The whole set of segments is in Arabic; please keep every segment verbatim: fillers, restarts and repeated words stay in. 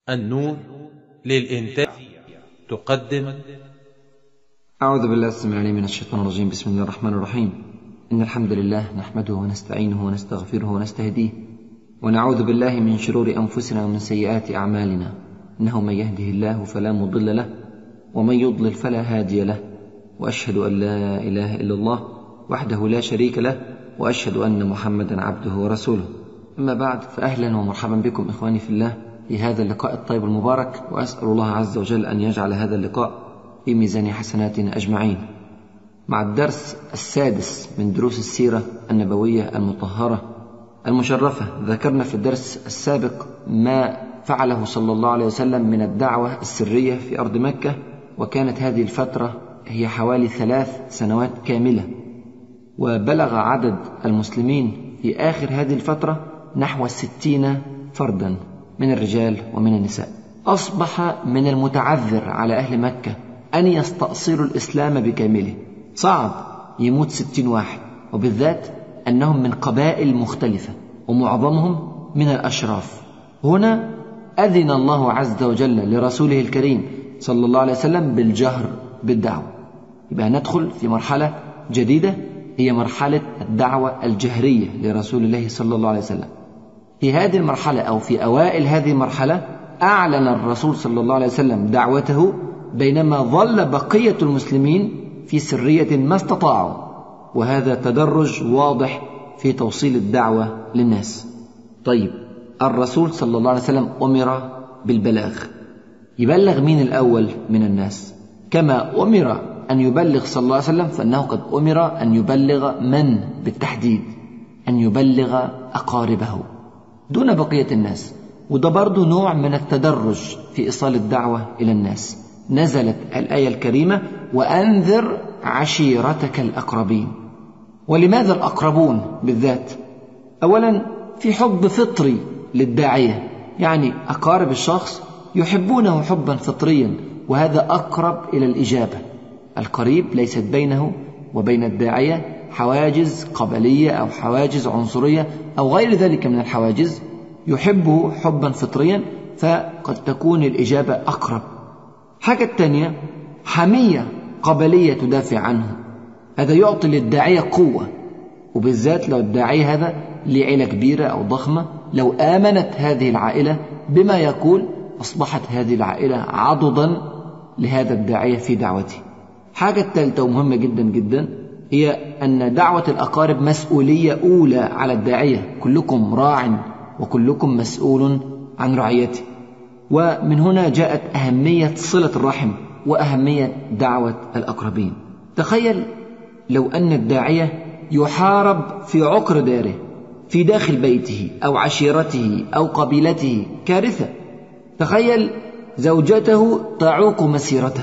النور للإنتاج تقدم. أعوذ بالله السميع العليم من الشيطان الرجيم. بسم الله الرحمن الرحيم. إن الحمد لله نحمده ونستعينه ونستغفره ونستهديه ونعوذ بالله من شرور أنفسنا ومن سيئات أعمالنا، إنه من يهده الله فلا مضل له ومن يضلل فلا هادي له، وأشهد أن لا إله إلا الله وحده لا شريك له، وأشهد أن محمدا عبده ورسوله. أما بعد، فأهلا ومرحبا بكم إخواني في الله في هذا اللقاء الطيب المبارك، وأسأل الله عز وجل أن يجعل هذا اللقاء في ميزان حسناتنا أجمعين، مع الدرس السادس من دروس السيرة النبوية المطهرة المشرفة. ذكرنا في الدرس السابق ما فعله صلى الله عليه وسلم من الدعوة السرية في أرض مكة، وكانت هذه الفترة هي حوالي ثلاث سنوات كاملة، وبلغ عدد المسلمين في آخر هذه الفترة نحو ستين فردا من الرجال ومن النساء. أصبح من المتعذر على أهل مكة أن يستأصلوا الإسلام بكامله. صعب يموت ستين واحد، وبالذات أنهم من قبائل مختلفة ومعظمهم من الأشراف. هنا أذن الله عز وجل لرسوله الكريم صلى الله عليه وسلم بالجهر بالدعوة. يبقى ندخل في مرحلة جديدة، هي مرحلة الدعوة الجهرية لرسول الله صلى الله عليه وسلم. في هذه المرحلة أو في أوائل هذه المرحلة أعلن الرسول صلى الله عليه وسلم دعوته، بينما ظل بقية المسلمين في سرية ما استطاعوا، وهذا تدرج واضح في توصيل الدعوة للناس. طيب، الرسول صلى الله عليه وسلم أمر بالبلاغ. يبلغ مين الأول من الناس؟ كما أمر أن يبلغ صلى الله عليه وسلم، فإنه قد أمر أن يبلغ من بالتحديد؟ أن يبلغ أقاربه دون بقية الناس. وده برضو نوع من التدرج في إيصال الدعوة إلى الناس. نزلت الآية الكريمة: وأنذر عشيرتك الأقربين. ولماذا الأقربون بالذات؟ أولا، في حب فطري للداعية، يعني أقارب الشخص يحبونه حبا فطريا، وهذا أقرب إلى الإجابة. القريب ليست بينه وبين الداعية حواجز قبلية أو حواجز عنصرية أو غير ذلك من الحواجز، يحبه حبا فطريا، فقد تكون الإجابة أقرب. حاجة الثانية، حمية قبلية تدافع عنه، هذا يعطي للداعية قوة، وبالذات لو الداعية هذا لعائلة كبيرة أو ضخمة، لو آمنت هذه العائلة بما يقول أصبحت هذه العائلة عضدا لهذا الداعية في دعوته. حاجة الثالثة ومهمة جدا جدا هي أن دعوة الأقارب مسؤولية أولى على الداعية. كلكم راع وكلكم مسؤول عن رعيته. ومن هنا جاءت أهمية صلة الرحم وأهمية دعوة الأقربين. تخيل لو أن الداعية يحارب في عقر داره، في داخل بيته أو عشيرته أو قبيلته، كارثة. تخيل زوجته تعوق مسيرته،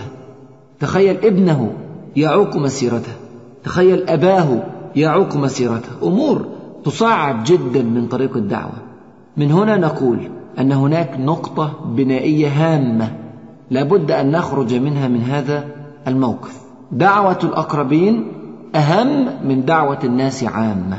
تخيل ابنه يعوق مسيرته، تخيل أباه يعوق مسيرته. أمور تصعب جدا من طريق الدعوة. من هنا نقول أن هناك نقطة بنائية هامة لابد أن نخرج منها من هذا الموقف. دعوة الأقربين أهم من دعوة الناس عامة.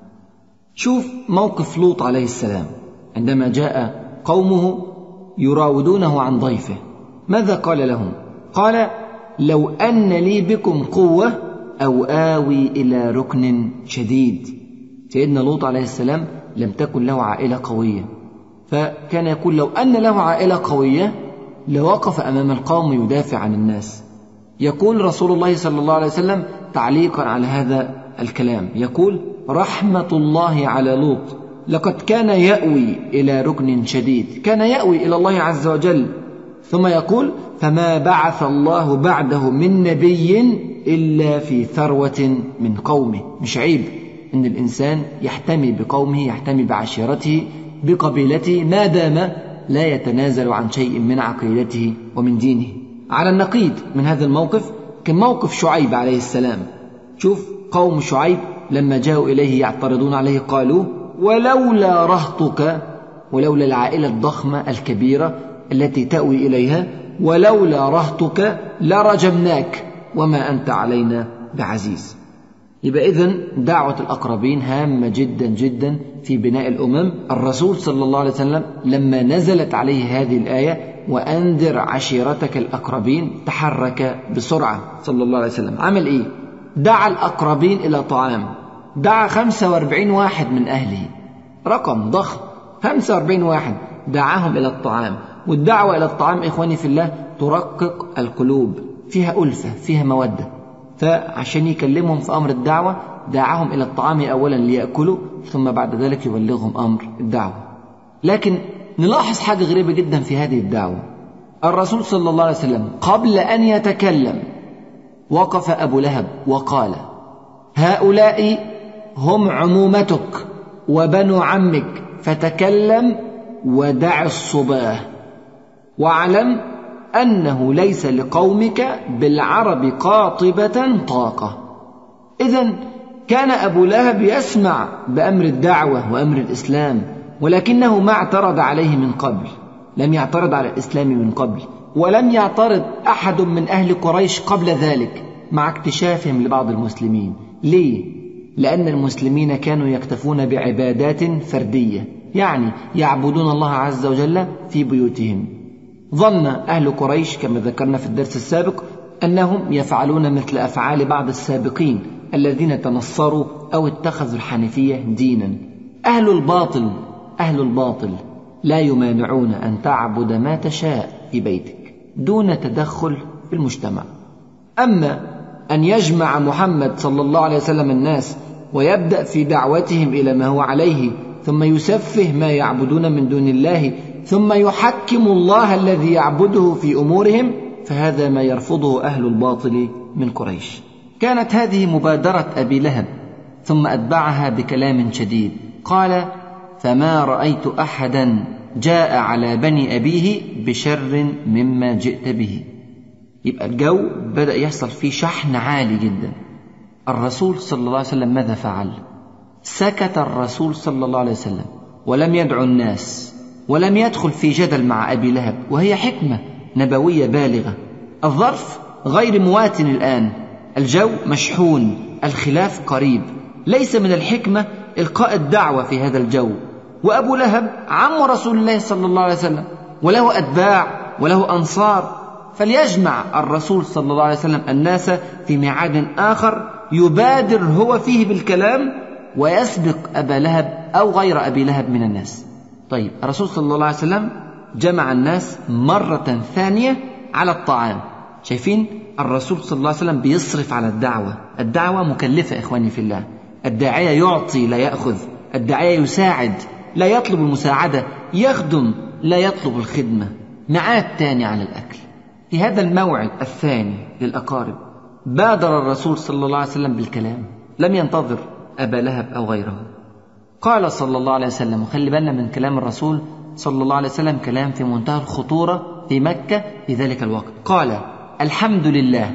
شوف موقف لوط عليه السلام عندما جاء قومه يراودونه عن ضيفه، ماذا قال لهم؟ قال: لو أن لي بكم قوة أو آوي إلى ركن شديد. سيدنا لوط عليه السلام لم تكن له عائلة قوية، فكان يقول لو أن له عائلة قوية لوقف أمام القوم يدافع عن الناس. يقول رسول الله صلى الله عليه وسلم تعليقا على هذا الكلام، يقول: رحمة الله على لوط، لقد كان يأوي إلى ركن شديد، كان يأوي إلى الله عز وجل. ثم يقول: فما بعث الله بعده من نبي إلا في ثروة من قومه. مش عيب إن الإنسان يحتمي بقومه، يحتمي بعشيرته، بقبيلته، ما دام لا يتنازل عن شيء من عقيدته ومن دينه. على النقيض من هذا الموقف كان موقف شعيب عليه السلام. شوف قوم شعيب لما جاءوا إليه يعترضون عليه قالوا: ولولا رهطك، ولولا العائلة الضخمة الكبيرة التي تأوي إليها، ولولا رهطك لرجمناك وما أنت علينا بعزيز. يبقى إذن دعوة الأقربين هامة جدا جدا في بناء الأمم. الرسول صلى الله عليه وسلم لما نزلت عليه هذه الآية وأنذر عشيرتك الأقربين تحرك بسرعة صلى الله عليه وسلم. عمل إيه؟ دعا الأقربين إلى طعام، دعا خمسة وأربعين واحد من أهله، رقم ضخم، خمسة وأربعين واحد دعاهم إلى الطعام. والدعوة إلى الطعام إخواني في الله ترقق القلوب، فيها ألفة، فيها مودة. فعشان يكلمهم في أمر الدعوة دعاهم إلى الطعام أولا ليأكلوا، ثم بعد ذلك يبلغهم أمر الدعوة. لكن نلاحظ حاجة غريبة جدا في هذه الدعوة. الرسول صلى الله عليه وسلم قبل أن يتكلم وقف أبو لهب وقال: هؤلاء هم عمومتك وبنو عمك، فتكلم ودع الصباه، واعلم أنه ليس لقومك بالعرب قاطبة طاقة. إذن كان أبو لهب يسمع بأمر الدعوة وأمر الإسلام، ولكنه ما اعترض عليه من قبل، لم يعترض على الإسلام من قبل، ولم يعترض أحد من أهل قريش قبل ذلك مع اكتشافهم لبعض المسلمين. ليه؟ لأن المسلمين كانوا يكتفون بعبادات فردية، يعني يعبدون الله عز وجل في بيوتهم. ظن أهل قريش كما ذكرنا في الدرس السابق أنهم يفعلون مثل أفعال بعض السابقين الذين تنصروا أو اتخذوا الحنيفية دينا. أهل الباطل أهل الباطل لا يمانعون أن تعبد ما تشاء في بيتك دون تدخل في المجتمع. أما أن يجمع محمد صلى الله عليه وسلم الناس ويبدأ في دعوتهم إلى ما هو عليه، ثم يسفه ما يعبدون من دون الله، ثم يحكم الله الذي يعبده في أمورهم، فهذا ما يرفضه أهل الباطل من قريش. كانت هذه مبادرة أبي لهب، ثم أتبعها بكلام شديد، قال: فما رأيت أحدا جاء على بني أبيه بشر مما جئت به. يبقى الجو بدأ يحصل فيه شحن عالي جدا. الرسول صلى الله عليه وسلم ماذا فعل؟ سكت الرسول صلى الله عليه وسلم ولم يدعو الناس، ولم يدخل في جدل مع أبي لهب، وهي حكمة نبوية بالغة. الظرف غير مواتن الآن، الجو مشحون، الخلاف قريب، ليس من الحكمة إلقاء الدعوة في هذا الجو. وأبو لهب عم رسول الله صلى الله عليه وسلم، وله أتباع وله أنصار، فليجمع الرسول صلى الله عليه وسلم الناس في ميعاد آخر يبادر هو فيه بالكلام ويسبق أبا لهب أو غير أبي لهب من الناس. طيب الرسول صلى الله عليه وسلم جمع الناس مرة ثانية على الطعام. شايفين الرسول صلى الله عليه وسلم بيصرف على الدعوة. الدعوة مكلفة إخواني في الله، الداعية يعطي لا يأخذ، الداعية يساعد لا يطلب المساعدة، يخدم لا يطلب الخدمة. ميعاد تاني على الأكل. في هذا الموعد الثاني للأقارب بادر الرسول صلى الله عليه وسلم بالكلام، لم ينتظر أبا لهب أو غيره. قال صلى الله عليه وسلم، وخلي بالنا من كلام الرسول صلى الله عليه وسلم، كلام في منتهى الخطورة في مكة في ذلك الوقت. قال: الحمد لله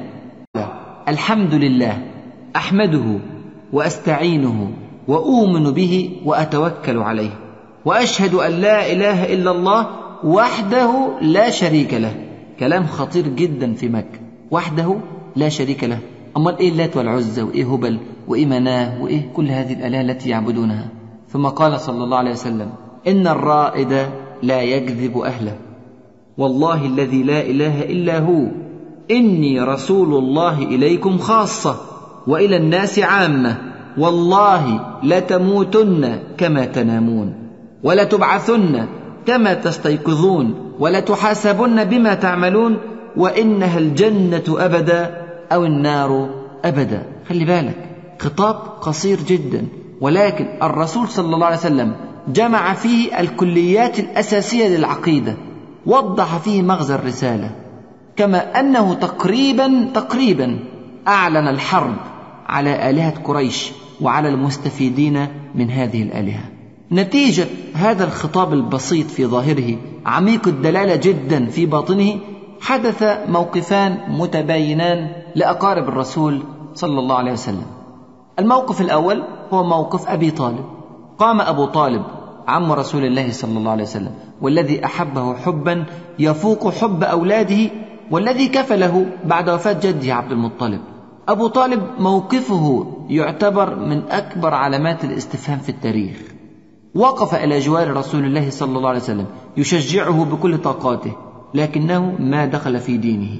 الحمد لله أحمده وأستعينه وأؤمن به وأتوكل عليه، وأشهد أن لا إله إلا الله وحده لا شريك له. كلام خطير جدا في مكة، وحده لا شريك له. أمال إيه اللات والعزى وإيه هبل وإيه مناه وإيه كل هذه الآلهة التي يعبدونها؟ ثم قال صلى الله عليه وسلم: إن الرائد لا يكذب أهله، والله الذي لا إله إلا هو، إني رسول الله إليكم خاصة وإلى الناس عامة، والله لتموتن كما تنامون، ولتبعثن كما تستيقظون، ولتحاسبن بما تعملون، وإنها الجنة أبدا أو النار أبدا. خلي بالك، خطاب قصير جدا، ولكن الرسول صلى الله عليه وسلم جمع فيه الكليات الأساسية للعقيدة، وضح فيه مغزى الرسالة، كما أنه تقريبا تقريبا أعلن الحرب على آلهة قريش وعلى المستفيدين من هذه الآلهة. نتيجة هذا الخطاب البسيط في ظاهره عميق الدلالة جدا في باطنه، حدث موقفان متباينان لأقارب الرسول صلى الله عليه وسلم. الموقف الأول هو موقف أبي طالب. قام أبو طالب عم رسول الله صلى الله عليه وسلم، والذي أحبه حبا يفوق حب أولاده، والذي كفله بعد وفاة جده عبد المطلب. أبو طالب موقفه يعتبر من أكبر علامات الاستفهام في التاريخ. وقف إلى جوار رسول الله صلى الله عليه وسلم يشجعه بكل طاقاته، لكنه ما دخل في دينه.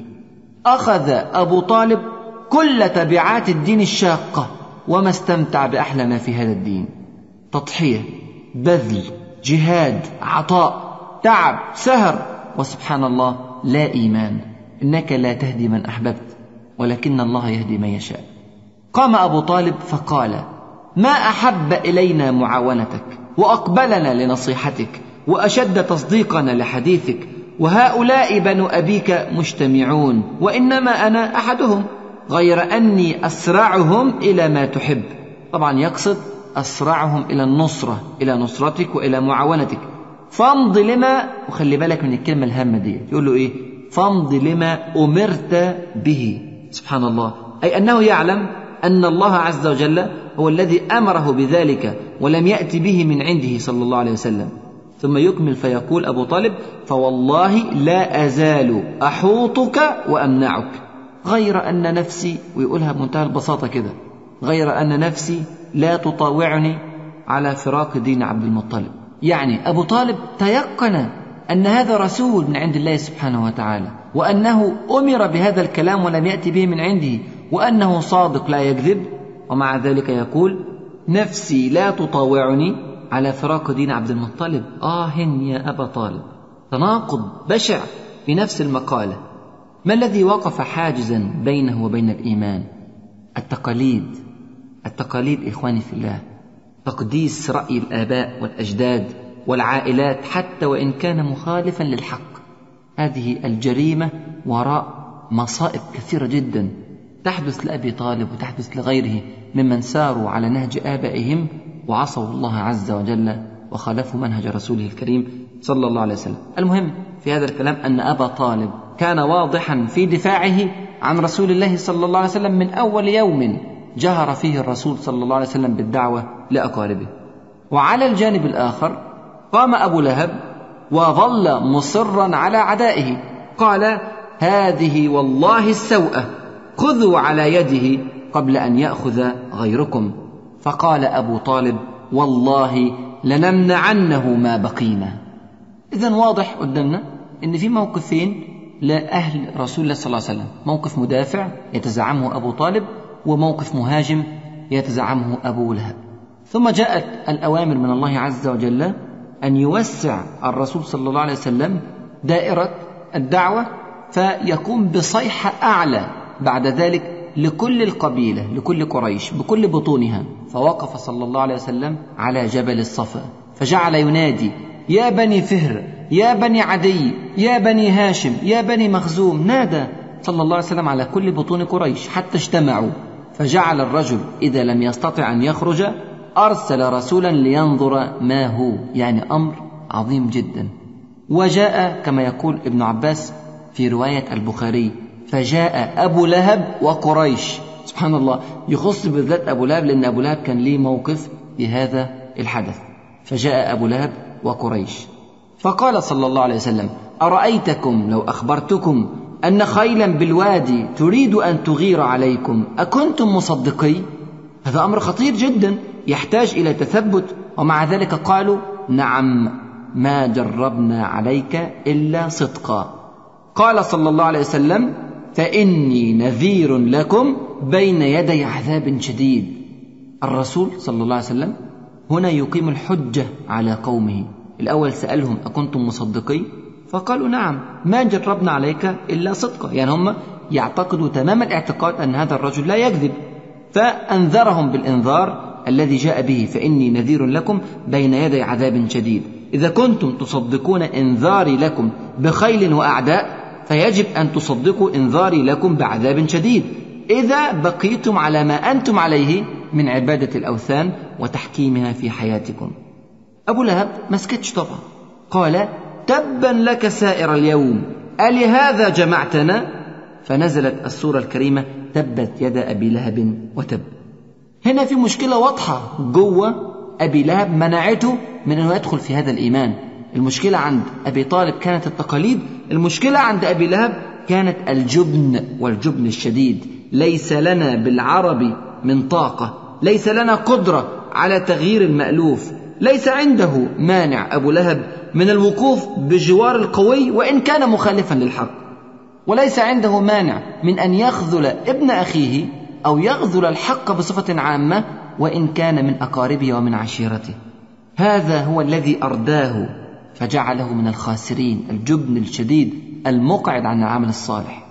أخذ أبو طالب كل تبعات الدين الشاقة وما استمتع بأحلى ما في هذا الدين: تضحية، بذل، جهاد، عطاء، تعب، سهر، وسبحان الله لا إيمان. إنك لا تهدي من أحببت ولكن الله يهدي من يشاء. قام أبو طالب فقال: ما أحب إلينا معاونتك وأقبلنا لنصيحتك وأشد تصديقنا لحديثك، وهؤلاء بنو أبيك مجتمعون وإنما أنا أحدهم، غير أني أسرعهم إلى ما تحب. طبعا يقصد أسرعهم إلى النصرة، إلى نصرتك وإلى معاونتك. فامض لما، وخلي بالك من الكلمة الهامة دي، يقول له إيه؟ فامض لما أمرت به. سبحان الله، أي أنه يعلم أن الله عز وجل هو الذي أمره بذلك ولم يأتي به من عنده صلى الله عليه وسلم. ثم يكمل فيقول أبو طالب: فوالله لا أزال أحوطك وأمنعك، غير أن نفسي، ويقولها بمنتهى البساطة كده، غير أن نفسي لا تطاوعني على فراق دين عبد المطلب. يعني أبو طالب تيقن أن هذا رسول من عند الله سبحانه وتعالى، وأنه أمر بهذا الكلام ولم يأتي به من عنده، وأنه صادق لا يكذب، ومع ذلك يقول: نفسي لا تطاوعني على فراق دين عبد المطلب. آه يا أبا طالب، تناقض بشع في نفس المقالة. ما الذي وقف حاجزا بينه وبين الإيمان؟ التقاليد. التقاليد إخواني في الله، تقديس رأي الآباء والأجداد والعائلات حتى وإن كان مخالفا للحق. هذه الجريمة وراء مصائب كثيرة جدا تحدث لأبي طالب وتحدث لغيره ممن ساروا على نهج آبائهم وعصوا الله عز وجل وخالفوا منهج رسوله الكريم صلى الله عليه وسلم. المهم في هذا الكلام أن أبا طالب كان واضحا في دفاعه عن رسول الله صلى الله عليه وسلم من أول يوم جهر فيه الرسول صلى الله عليه وسلم بالدعوة لأقاربه. وعلى الجانب الآخر قام أبو لهب وظل مصرا على عدائه، قال: هذه والله السوءة، خذوا على يده قبل أن يأخذ غيركم. فقال أبو طالب: والله لنمنعنه ما بقينا. إذن واضح قدامنا إن في موقفين لأهل رسول الله صلى الله عليه وسلم: موقف مدافع يتزعمه أبو طالب، وموقف مهاجم يتزعمه أبو لهب. ثم جاءت الأوامر من الله عز وجل أن يوسع الرسول صلى الله عليه وسلم دائرة الدعوة، فيقوم بصيحة أعلى بعد ذلك لكل القبيلة، لكل قريش بكل بطونها. فوقف صلى الله عليه وسلم على جبل الصفا فجعل ينادي: يا بني فهر، يا بني عدي، يا بني هاشم، يا بني مخزوم. نادى صلى الله عليه وسلم على كل بطون قريش حتى اجتمعوا. فجعل الرجل إذا لم يستطع أن يخرج أرسل رسولا لينظر ما هو، يعني أمر عظيم جدا. وجاء كما يقول ابن عباس في رواية البخاري: فجاء أبو لهب وقريش. سبحان الله، يخص بالذات أبو لهب لأن أبو لهب كان ليه موقف في هذا الحدث. فجاء أبو لهب وقريش فقال صلى الله عليه وسلم: أرأيتكم لو أخبرتكم أن خيلا بالوادي تريد أن تغير عليكم أكنتم مصدقي؟ هذا أمر خطير جدا يحتاج إلى تثبت. ومع ذلك قالوا: نعم، ما جربنا عليك إلا صدقا. قال صلى الله عليه وسلم: فإني نذير لكم بين يدي عذاب شديد. الرسول صلى الله عليه وسلم هنا يقيم الحجة على قومه. الأول سألهم: أكنتم مصدقي؟ فقالوا: نعم، ما جربنا عليك إلا صدقا. يعني هم يعتقدوا تمام الاعتقاد أن هذا الرجل لا يكذب. فأنذرهم بالإنذار الذي جاء به: فإني نذير لكم بين يدي عذاب شديد. إذا كنتم تصدقون إنذاري لكم بخيل وأعداء فيجب أن تصدقوا إنذاري لكم بعذاب شديد إذا بقيتم على ما أنتم عليه من عبادة الأوثان وتحكيمها في حياتكم. أبو لهب ما سكتش طبعا، قال: تبا لك سائر اليوم، ألهذا جمعتنا؟ فنزلت السورة الكريمة: تبت يد أبي لهب وتب. هنا في مشكلة واضحة جوه أبي لهب منعته من أنه يدخل في هذا الإيمان. المشكلة عند أبي طالب كانت التقاليد، المشكلة عند أبي لهب كانت الجبن والجبن الشديد. ليس لنا بالعرب من طاقة، ليس لنا قدرة على تغيير المألوف، ليس عنده مانع أبو لهب من الوقوف بجوار القوي وإن كان مخالفا للحق، وليس عنده مانع من أن يخذل ابن أخيه أو يخذل الحق بصفة عامة وإن كان من أقاربه ومن عشيرته. هذا هو الذي أرداه فجعله من الخاسرين، الجبن الشديد المقعد عن العمل الصالح.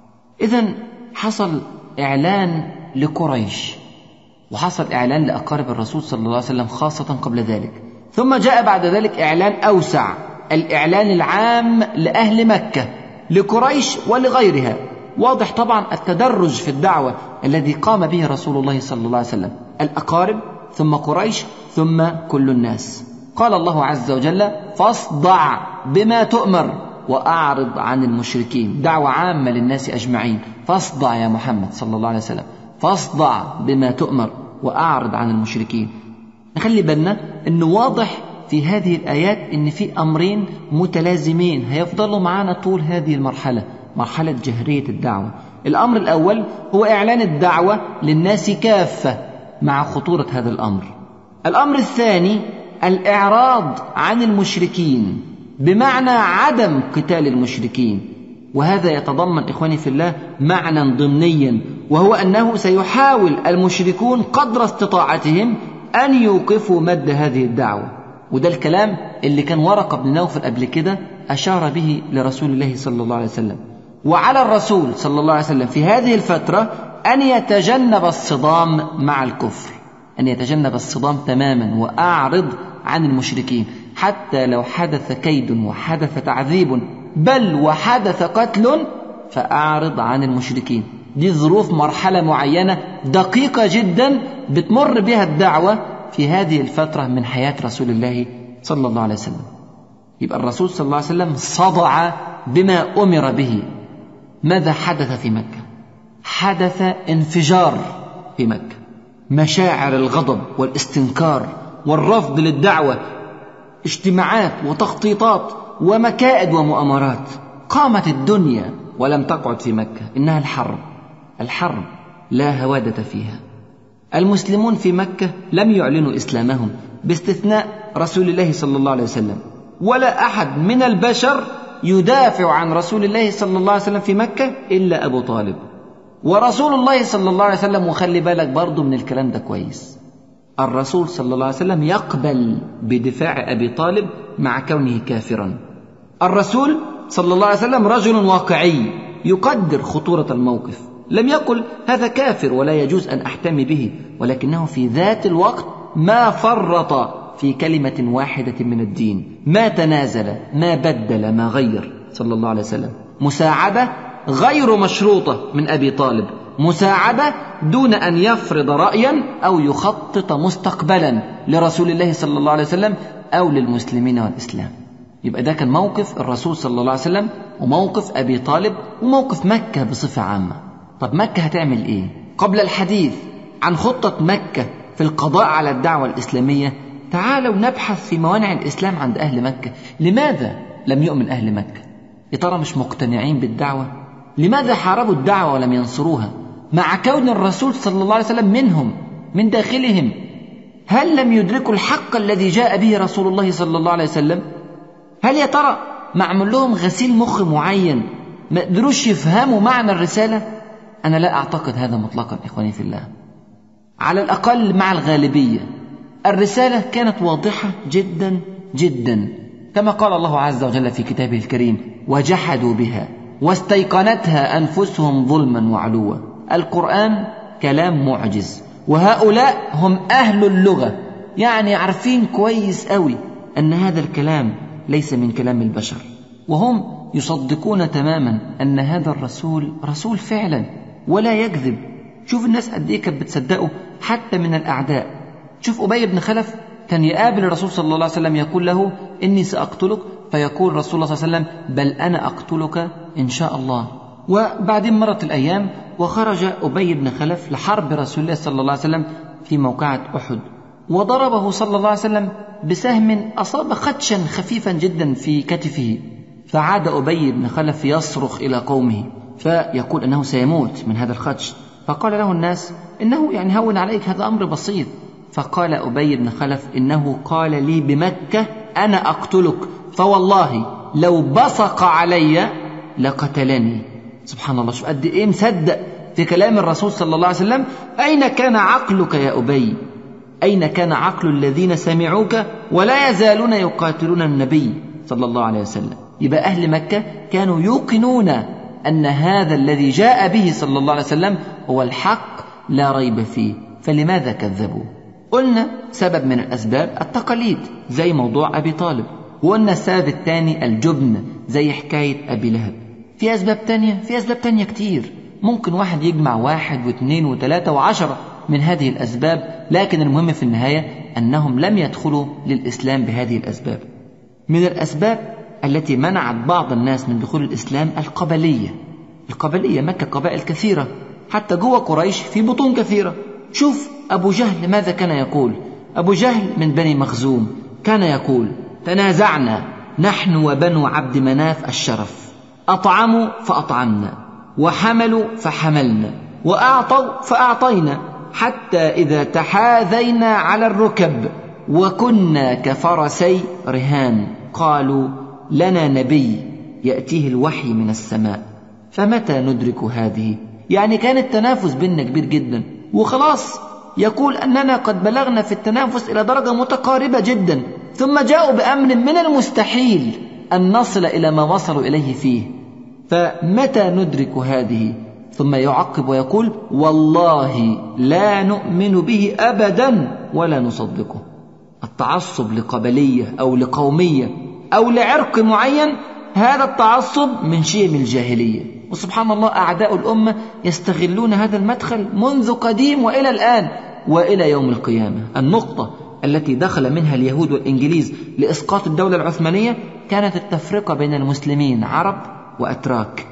إذن حصل إعلان لقريش، وحصل إعلان لأقارب الرسول صلى الله عليه وسلم خاصة قبل ذلك، ثم جاء بعد ذلك إعلان أوسع، الإعلان العام لأهل مكة، لقريش ولغيرها. واضح طبعا التدرج في الدعوة الذي قام به رسول الله صلى الله عليه وسلم، الأقارب ثم قريش ثم كل الناس. قال الله عز وجل: فاصدع بما تؤمر وأعرض عن المشركين. دعوة عامة للناس أجمعين، فاصدع يا محمد صلى الله عليه وسلم، فاصدع بما تؤمر وأعرض عن المشركين. نخلي بالنا أنه واضح في هذه الآيات أن في أمرين متلازمين هيفضلوا معنا طول هذه المرحلة، مرحلة جهرية الدعوة. الأمر الأول هو إعلان الدعوة للناس كافة مع خطورة هذا الأمر. الأمر الثاني الإعراض عن المشركين، بمعنى عدم قتال المشركين، وهذا يتضمن إخواني في الله معنى ضمنيا، وهو أنه سيحاول المشركون قدر استطاعتهم أن يوقفوا مد هذه الدعوة. وده الكلام اللي كان ورقة بن نوفل قبل كده أشار به لرسول الله صلى الله عليه وسلم. وعلى الرسول صلى الله عليه وسلم في هذه الفترة أن يتجنب الصدام مع الكفر، أن يتجنب الصدام تماما وأعرض عن المشركين، حتى لو حدث كيد وحدث تعذيب بل وحدث قتل فأعرض عن المشركين. دي ظروف مرحلة معينة دقيقة جدا بتمر بها الدعوة في هذه الفترة من حياة رسول الله صلى الله عليه وسلم. يبقى الرسول صلى الله عليه وسلم صدع بما أمر به. ماذا حدث في مكة؟ حدث انفجار في مكة، مشاعر الغضب والاستنكار والرفض للدعوة، اجتماعات وتخطيطات ومكائد ومؤامرات. قامت الدنيا ولم تقعد في مكة، إنها الحرب. الحرب لا هوادة فيها. المسلمون في مكة لم يعلنوا إسلامهم باستثناء رسول الله صلى الله عليه وسلم، ولا أحد من البشر يدافع عن رسول الله صلى الله عليه وسلم في مكة إلا أبو طالب. ورسول الله صلى الله عليه وسلم، وخلي بالك برضو من الكلام ده كويس، الرسول صلى الله عليه وسلم يقبل بدفاع أبي طالب مع كونه كافرا. الرسول صلى الله عليه وسلم رجل واقعي يقدر خطورة الموقف، لم يقل هذا كافر ولا يجوز أن أحتمي به، ولكنه في ذات الوقت ما فرط في كلمة واحدة من الدين، ما تنازل، ما بدل، ما غير صلى الله عليه وسلم. مساعدة غير مشروطة من أبي طالب، مساعدة دون أن يفرض رأيا أو يخطط مستقبلا لرسول الله صلى الله عليه وسلم أو للمسلمين والإسلام. يبقى ده كان موقف الرسول صلى الله عليه وسلم، وموقف أبي طالب، وموقف مكة بصفة عامة. طب مكة هتعمل إيه؟ قبل الحديث عن خطة مكة في القضاء على الدعوة الإسلامية، تعالوا نبحث في موانع الإسلام عند أهل مكة. لماذا لم يؤمن أهل مكة؟ يا ترى مش مقتنعين بالدعوة؟ لماذا حاربوا الدعوة ولم ينصروها مع كون الرسول صلى الله عليه وسلم منهم من داخلهم؟ هل لم يدركوا الحق الذي جاء به رسول الله صلى الله عليه وسلم؟ هل يا ترى معمول لهم غسيل مخ معين ما قدروش يفهموا معنى الرسالة؟ أنا لا أعتقد هذا مطلقا إخواني في الله. على الأقل مع الغالبية الرسالة كانت واضحة جدا جدا، كما قال الله عز وجل في كتابه الكريم: وجحدوا بها واستيقنتها أنفسهم ظلما وعلوا. القرآن كلام معجز، وهؤلاء هم أهل اللغة، يعني عارفين كويس قوي أن هذا الكلام ليس من كلام البشر، وهم يصدقون تماما أن هذا الرسول رسول فعلا ولا يكذب. شوف الناس قد إيه كانت بتصدقه حتى من الأعداء. شوف أبي بن خلف كان يقابل الرسول صلى الله عليه وسلم يقول له: إني سأقتلك، فيقول رسول الله صلى الله عليه وسلم: بل أنا أقتلك إن شاء الله. وبعدين مرت الأيام وخرج أبي بن خلف لحرب رسول الله صلى الله عليه وسلم في موقعة أحد، وضربه صلى الله عليه وسلم بسهم أصاب خدشا خفيفا جدا في كتفه، فعاد أبي بن خلف يصرخ إلى قومه فيقول أنه سيموت من هذا الخدش، فقال له الناس إنه يعني هون عليك، هذا أمر بسيط. فقال أبي بن خلف إنه قال لي بمكة أنا أقتلك، فوالله لو بصق علي لقتلني. سبحان الله، شوف قد إيه مصدق في كلام الرسول صلى الله عليه وسلم. أين كان عقلك يا أبي؟ أين كان عقل الذين سمعوك ولا يزالون يقاتلون النبي صلى الله عليه وسلم؟ يبقى أهل مكة كانوا يوقنون أن هذا الذي جاء به صلى الله عليه وسلم هو الحق لا ريب فيه، فلماذا كذبوا؟ قلنا سبب من الأسباب التقاليد زي موضوع أبي طالب، وقلنا السبب الثاني الجبن زي حكاية أبي لهب. في أسباب تانية في أسباب تانية كتير، ممكن واحد يجمع واحد واثنين وثلاثة وعشرة من هذه الأسباب، لكن المهم في النهاية أنهم لم يدخلوا للإسلام بهذه الأسباب. من الأسباب التي منعت بعض الناس من دخول الإسلام القبلية. القبلية، مكة قبائل كثيرة، حتى جوه قريش في بطون كثيرة. شوف أبو جهل ماذا كان يقول. أبو جهل من بني مخزوم كان يقول: تنازعنا نحن وبنو عبد مناف الشرف، أطعموا فأطعمنا، وحملوا فحملنا، وأعطوا فأعطينا، حتى إذا تحاذينا على الركب وكنا كفرسي رهان قالوا لنا نبي يأتيه الوحي من السماء، فمتى ندرك هذه؟ يعني كان التنافس بيننا كبير جدا، وخلاص يقول أننا قد بلغنا في التنافس إلى درجة متقاربة جدا، ثم جاءوا بأمر من المستحيل أن نصل إلى ما وصلوا إليه فيه، فمتى ندرك هذه؟ ثم يعقب ويقول: والله لا نؤمن به أبدا ولا نصدقه. التعصب لقبلية أو لقومية أو لعرق معين، هذا التعصب من شيم الجاهلية، وسبحان الله أعداء الأمة يستغلون هذا المدخل منذ قديم وإلى الآن وإلى يوم القيامة. النقطة التي دخل منها اليهود والإنجليز لإسقاط الدولة العثمانية كانت التفرقة بين المسلمين عرب وأتراك.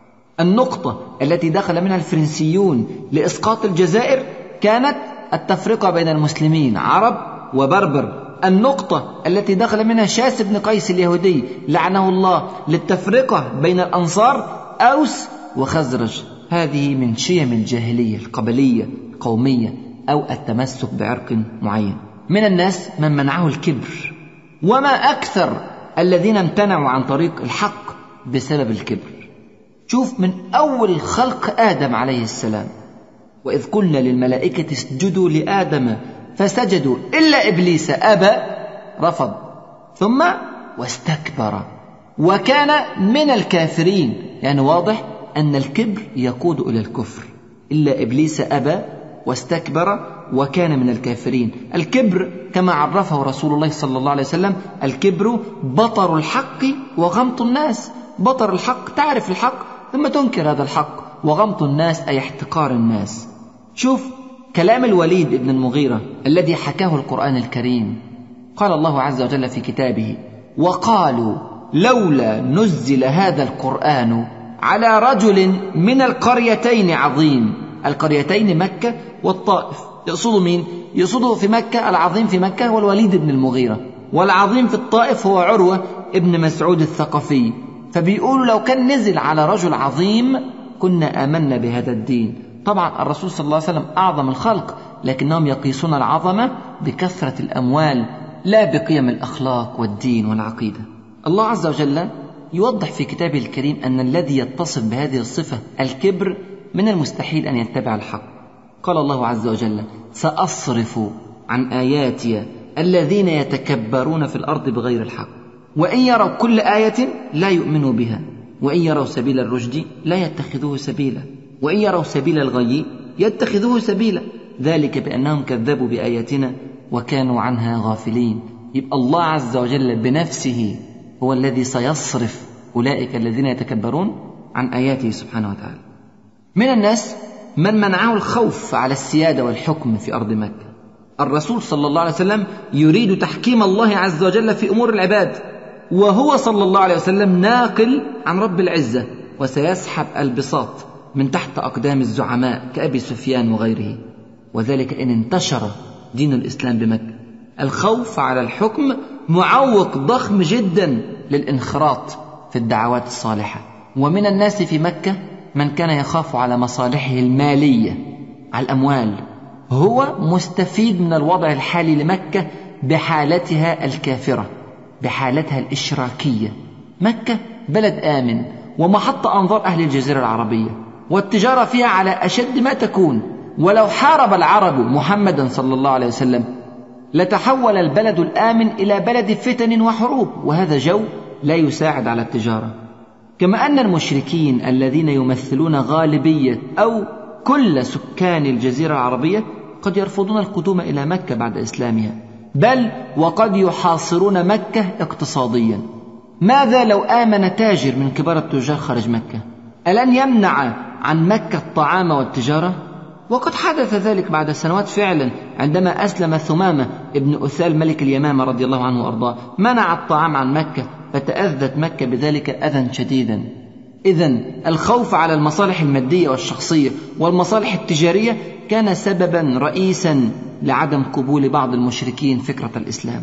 النقطة التي دخل منها الفرنسيون لإسقاط الجزائر كانت التفرقة بين المسلمين عرب وبربر. النقطة التي دخل منها شاس بن قيس اليهودي لعنه الله للتفرقة بين الأنصار أوس وخزرج. هذه من شيم الجاهلية القبلية القومية أو التمسك بعرق معين. من الناس من منعه الكبر، وما أكثر الذين امتنعوا عن طريق الحق بسبب الكبر. شوف من أول خلق آدم عليه السلام: وإذ قلنا للملائكة اسجدوا لآدم فسجدوا إلا إبليس أبى، رفض، ثم واستكبر وكان من الكافرين. يعني واضح أن الكبر يقود إلى الكفر. إلا إبليس أبى واستكبر وكان من الكافرين. الكبر كما عرفه رسول الله صلى الله عليه وسلم: الكبر بطر الحق وغمط الناس. بطر الحق، تعرف الحق ثم تنكر هذا الحق، وغمط الناس أي احتقار الناس. شوف كلام الوليد بن المغيرة الذي حكاه القرآن الكريم. قال الله عز وجل في كتابه: وقالوا لولا نزل هذا القرآن على رجل من القريتين عظيم. القريتين مكة والطائف. يقصدوا مين؟ يقصدوا في مكة العظيم في مكة هو الوليد بن المغيرة، والعظيم في الطائف هو عروة ابن مسعود الثقفي. فبيقولوا لو كان نزل على رجل عظيم كنا آمنا بهذا الدين. طبعا الرسول صلى الله عليه وسلم أعظم الخلق، لكنهم يقيسون العظمة بكثرة الأموال لا بقيم الأخلاق والدين والعقيدة. الله عز وجل يوضح في كتابه الكريم أن الذي يتصف بهذه الصفة الكبر من المستحيل أن يتبع الحق. قال الله عز وجل: سأصرف عن آياتي الذين يتكبرون في الأرض بغير الحق وإن يروا كل آية لا يؤمنوا بها وإن يروا سبيل الرشد لا يتخذوه سبيلا وإن يروا سبيل الغي يتخذوه سبيلا ذلك بأنهم كذبوا بآياتنا وكانوا عنها غافلين. يبقى الله عز وجل بنفسه هو الذي سيصرف أولئك الذين يتكبرون عن آياته سبحانه وتعالى. من الناس من منعه الخوف على السيادة والحكم في أرض مكة. الرسول صلى الله عليه وسلم يريد تحكيم الله عز وجل في أمور العباد، وهو صلى الله عليه وسلم ناقل عن رب العزة، وسيسحب البساط من تحت أقدام الزعماء كأبي سفيان وغيره، وذلك إن انتشر دين الإسلام بمكة. الخوف على الحكم معوق ضخم جدا للانخراط في الدعوات الصالحة. ومن الناس في مكة من كان يخاف على مصالحه المالية، على الأموال، هو مستفيد من الوضع الحالي لمكة بحالتها الكافرة، بحالتها الإشراكية. مكة بلد آمن ومحط أنظار أهل الجزيرة العربية، والتجارة فيها على أشد ما تكون، ولو حارب العرب محمدا صلى الله عليه وسلم لتحول البلد الآمن إلى بلد فتن وحروب، وهذا جو لا يساعد على التجارة. كما أن المشركين الذين يمثلون غالبية أو كل سكان الجزيرة العربية قد يرفضون القدوم إلى مكة بعد إسلامها، بل وقد يحاصرون مكة اقتصاديا. ماذا لو آمن تاجر من كبار التجار خارج مكة؟ ألن يمنع عن مكة الطعام والتجارة؟ وقد حدث ذلك بعد سنوات فعلا، عندما أسلم ثمامة ابن أثال ملك اليمامة رضي الله عنه وأرضاه، منع الطعام عن مكة فتأذت مكة بذلك أذى شديدا. إذن الخوف على المصالح المادية والشخصية والمصالح التجارية كان سببا رئيسا لعدم قبول بعض المشركين فكرة الإسلام.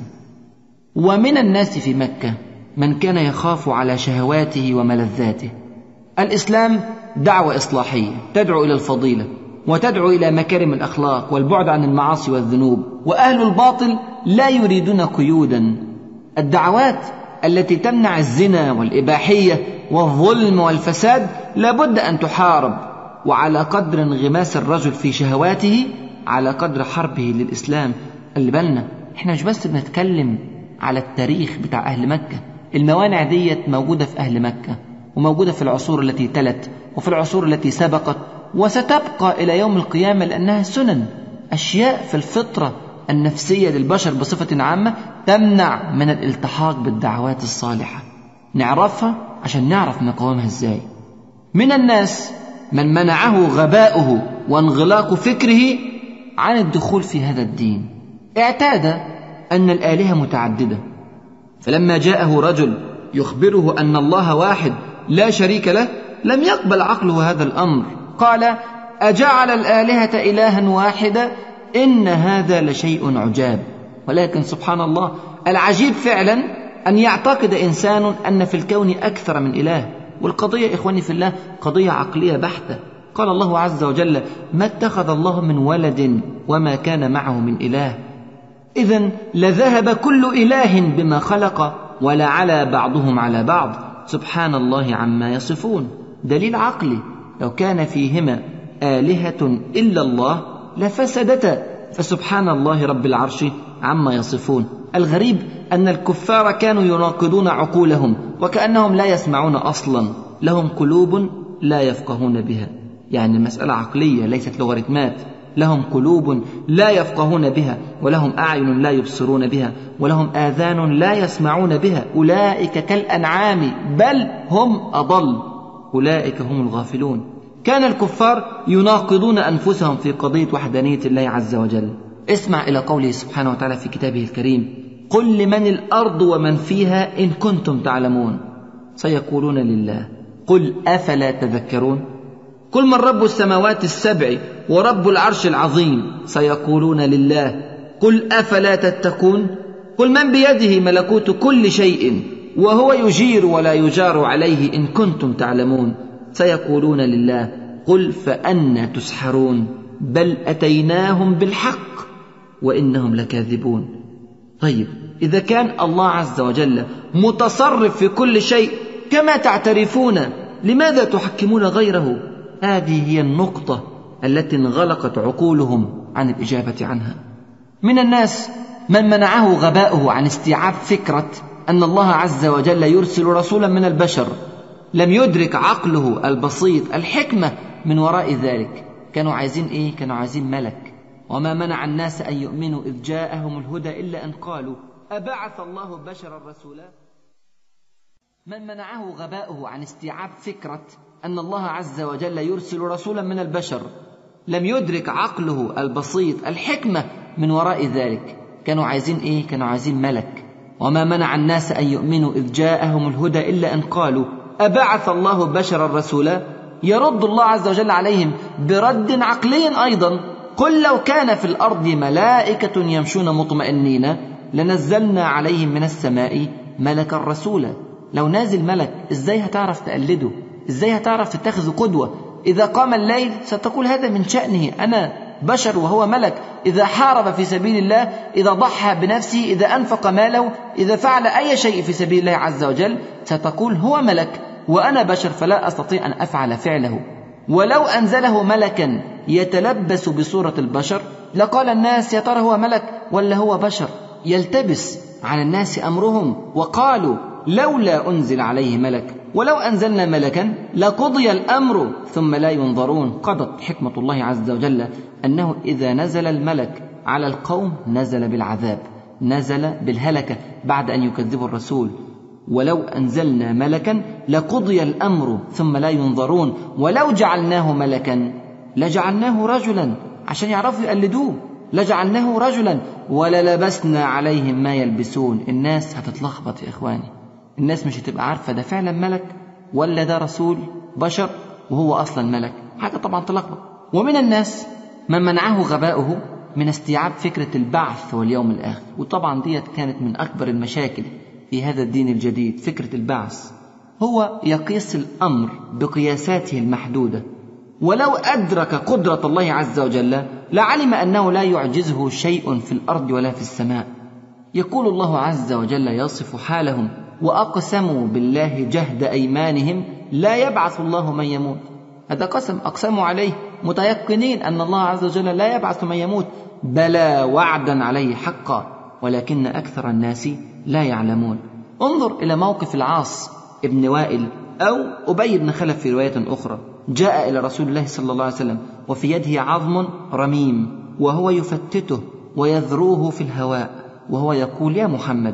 ومن الناس في مكة من كان يخاف على شهواته وملذاته. الإسلام دعوة إصلاحية تدعو إلى الفضيلة وتدعو إلى مكارم الأخلاق والبعد عن المعاصي والذنوب، وأهل الباطل لا يريدون قيودا. الدعوات التي تمنع الزنا والإباحية والظلم والفساد لابد أن تحارب، وعلى قدر انغماس الرجل في شهواته على قدر حربه للإسلام. اللي بالنا احنا مش بس بنتكلم على التاريخ بتاع أهل مكة، الموانع ديت موجودة في أهل مكة وموجودة في العصور التي تلت وفي العصور التي سبقت وستبقى إلى يوم القيامة، لأنها سنن، أشياء في الفطرة النفسية للبشر بصفة عامة تمنع من الالتحاق بالدعوات الصالحة. نعرفها عشان نعرف نقاومها ازاي. من الناس من منعه غباؤه وانغلاق فكره عن الدخول في هذا الدين. اعتاد أن الآلهة متعددة، فلما جاءه رجل يخبره أن الله واحد لا شريك له لم يقبل عقله هذا الأمر، قال: أجعل الآلهة إلها واحدا إن هذا لشيء عجاب. ولكن سبحان الله، العجيب فعلا أن يعتقد إنسان أن في الكون أكثر من إله. والقضية إخواني في الله قضية عقلية بحتة. قال الله عز وجل: ما اتخذ الله من ولد وما كان معه من إله. إذن لذهب كل إله بما خلق ولعلى بعضهم على بعض، سبحان الله عما يصفون. دليل عقلي: لو كان فيهما آلهة إلا الله لفسدتا، فسبحان الله رب العرش عما يصفون. الغريب أن الكفار كانوا يناقضون عقولهم وكأنهم لا يسمعون أصلا، لهم قلوب لا يفقهون بها، يعني مسألة عقلية ليست لوغاريتمات. لهم قلوب لا يفقهون بها، ولهم أعين لا يبصرون بها، ولهم آذان لا يسمعون بها، أولئك كالأنعام بل هم أضل، أولئك هم الغافلون. كان الكفار يناقضون أنفسهم في قضية وحدانية الله عز وجل. اسمع إلى قوله سبحانه وتعالى في كتابه الكريم: قل لمن الأرض ومن فيها إن كنتم تعلمون، سيقولون لله، قل أفلا تذكرون. قل من رب السماوات السبع ورب العرش العظيم، سيقولون لله، قل أفلا تتقون. قل من بيده ملكوت كل شيء وهو يجير ولا يجار عليه إن كنتم تعلمون، سيقولون لله، قل فأنى تسحرون بل أتيناهم بالحق وإنهم لكاذبون. طيب، إذا كان الله عز وجل متصرف في كل شيء كما تعترفون، لماذا تحكمون غيره؟ هذه هي النقطة التي انغلقت عقولهم عن الإجابة عنها. من الناس من منعه غباؤه عن استيعاب فكرة أن الله عز وجل يرسل رسولا من البشر، لم يدرك عقله البسيط الحكمة من وراء ذلك. كانوا عايزين إيه؟ كانوا عايزين ملك. وما منع الناس أن يؤمنوا إذ جاءهم الهدى إلا أن قالوا أبعث الله بشرا رسولا. من منعه غباؤه عن استيعاب فكرة أن الله عز وجل يرسل رسولا من البشر، لم يدرك عقله البسيط الحكمة من وراء ذلك. كانوا عايزين إيه؟ كانوا عايزين ملك. وما منع الناس أن يؤمنوا إذ جاءهم الهدى إلا أن قالوا أبعث الله بشرا رسولا. يرد الله عز وجل عليهم برد عقلي أيضا: قل لو كان في الأرض ملائكة يمشون مطمئنين لنزلنا عليهم من السماء ملكا رسولا. لو نازل ملك إزاي هتعرف تقلده؟ إزاي هتعرف تتخذ قدوة؟ إذا قام الليل ستقول هذا من شأنه، أنا بشر وهو ملك. إذا حارب في سبيل الله، إذا ضحى بنفسه، إذا أنفق ماله، إذا فعل أي شيء في سبيل الله عز وجل، ستقول هو ملك وأنا بشر فلا أستطيع أن أفعل فعله. ولو أنزله ملكا يتلبس بصورة البشر لقال الناس يا ترى هو ملك ولا هو بشر، يلتبس على الناس أمرهم، وقالوا لولا أنزل عليه ملك ولو أنزلنا ملكا لقضي الأمر ثم لا ينظرون. قضت حكمة الله عز وجل أنه إذا نزل الملك على القوم نزل بالعذاب، نزل بالهلكة بعد أن يكذبوا الرسول. ولو أنزلنا ملكا لقضي الأمر ثم لا ينظرون ولو جعلناه ملكا لجعلناه رجلا، عشان يعرفوا يقلدوه، لجعلناه رجلا وللبسنا عليهم ما يلبسون. الناس هتتلخبط يا إخواني، الناس مش هتبقى عارفة ده فعلا ملك ولا ده رسول بشر وهو أصلا ملك، حاجة طبعا تلخبط. ومن الناس من منعه غباؤه من استيعاب فكرة البعث واليوم الآخر، وطبعا ديت كانت من أكبر المشاكل في هذا الدين الجديد، فكرة البعث. هو يقيس الأمر بقياساته المحدودة، ولو أدرك قدرة الله عز وجل لعلم أنه لا يعجزه شيء في الأرض ولا في السماء. يقول الله عز وجل يصف حالهم وأقسموا بالله جهد أيمانهم لا يبعث الله من يموت. هذا قسم أقسموا عليه متيقنين أن الله عز وجل لا يبعث من يموت، بلى وعدا عليه حقا ولكن أكثر الناس لا يعلمون. انظر إلى موقف العاص ابن وائل أو أبي بن خلف في رواية أخرى، جاء إلى رسول الله صلى الله عليه وسلم وفي يده عظم رميم وهو يفتته ويذروه في الهواء وهو يقول يا محمد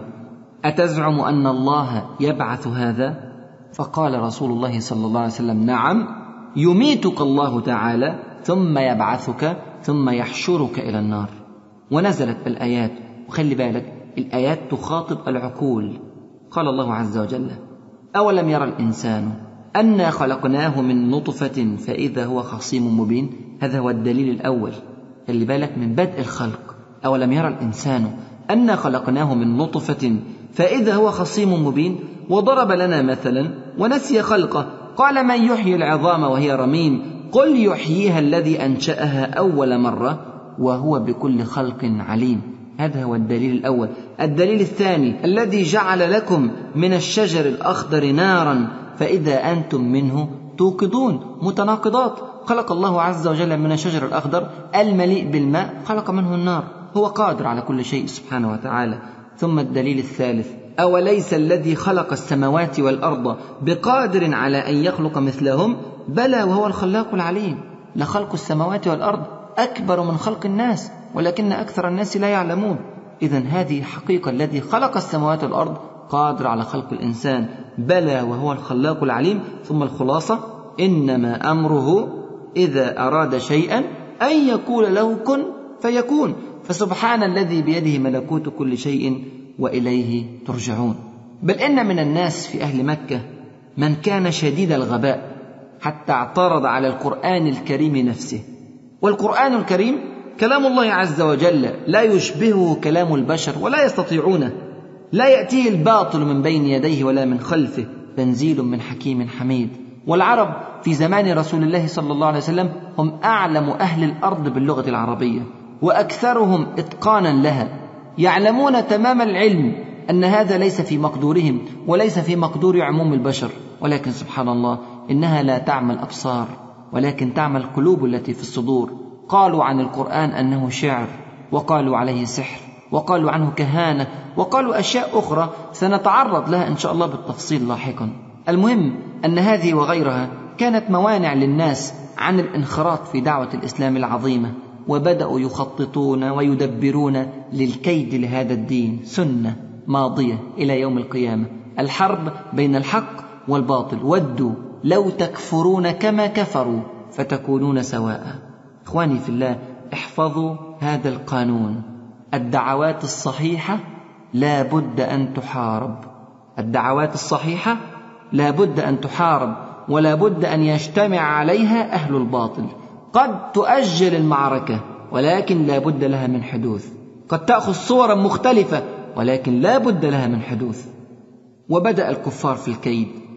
أتزعم أن الله يبعث هذا؟ فقال رسول الله صلى الله عليه وسلم نعم، يميتك الله تعالى ثم يبعثك ثم يحشرك إلى النار. ونزلت الآيات، وخلي بالك الآيات تخاطب العقول. قال الله عز وجل أولم يرى الإنسان أنا خلقناه من نطفة فإذا هو خصيم مبين. هذا هو الدليل الأول، خلي بالك من بدء الخلق. أولم يرى الإنسان أنا خلقناه من نطفة فإذا هو خصيم مبين. وضرب لنا مثلا ونسي خلقه قال من يحيي العظام وهي رميم قل يحييها الذي أنشأها أول مرة وهو بكل خلق عليم. هذا هو الدليل الأول. الدليل الثاني الذي جعل لكم من الشجر الأخضر نارا فإذا أنتم منه توقدون. متناقضات. خلق الله عز وجل من الشجر الأخضر المليء بالماء، خلق منه النار، هو قادر على كل شيء سبحانه وتعالى. ثم الدليل الثالث أوليس الذي خلق السماوات والأرض بقادر على أن يخلق مثلهم بلى وهو الخلاق العليم. لخلق السماوات والأرض أكبر من خلق الناس ولكن أكثر الناس لا يعلمون. إذن هذه حقيقة، الذي خلق السماوات والأرض قادر على خلق الإنسان، بلى وهو الخلاق العليم. ثم الخلاصة إنما أمره إذا أراد شيئا أن يقول له كن فيكون. فسبحان الذي بيده ملكوت كل شيء وإليه ترجعون. بل إن من الناس في أهل مكة من كان شديد الغباء حتى اعترض على القرآن الكريم نفسه. والقرآن الكريم كلام الله عز وجل لا يشبهه كلام البشر ولا يستطيعونه، لا يأتيه الباطل من بين يديه ولا من خلفه، تنزيل من حكيم حميد. والعرب في زمان رسول الله صلى الله عليه وسلم هم أعلم أهل الأرض باللغة العربية وأكثرهم إتقانا لها، يعلمون تمام العلم أن هذا ليس في مقدورهم وليس في مقدور عموم البشر، ولكن سبحان الله إنها لا تعمى الأبصار ولكن تعمى القلوب التي في الصدور. قالوا عن القرآن أنه شعر، وقالوا عليه سحر، وقالوا عنه كهانة، وقالوا أشياء أخرى سنتعرض لها إن شاء الله بالتفصيل لاحقا. المهم أن هذه وغيرها كانت موانع للناس عن الانخراط في دعوة الإسلام العظيمة، وبدأوا يخططون ويدبرون للكيد لهذا الدين. سنة ماضية إلى يوم القيامة، الحرب بين الحق والباطل. ودوا لو تكفرون كما كفروا فتكونون سواء. إخواني في الله، احفظوا هذا القانون: الدعوات الصحيحة لا بد أن تحارب، الدعوات الصحيحة لا بد أن تحارب، ولا بد أن يجتمع عليها أهل الباطل. قد تؤجل المعركة ولكن لا بد لها من حدوث، قد تأخذ صورا مختلفة ولكن لا بد لها من حدوث. وبدأ الكفار في الكيد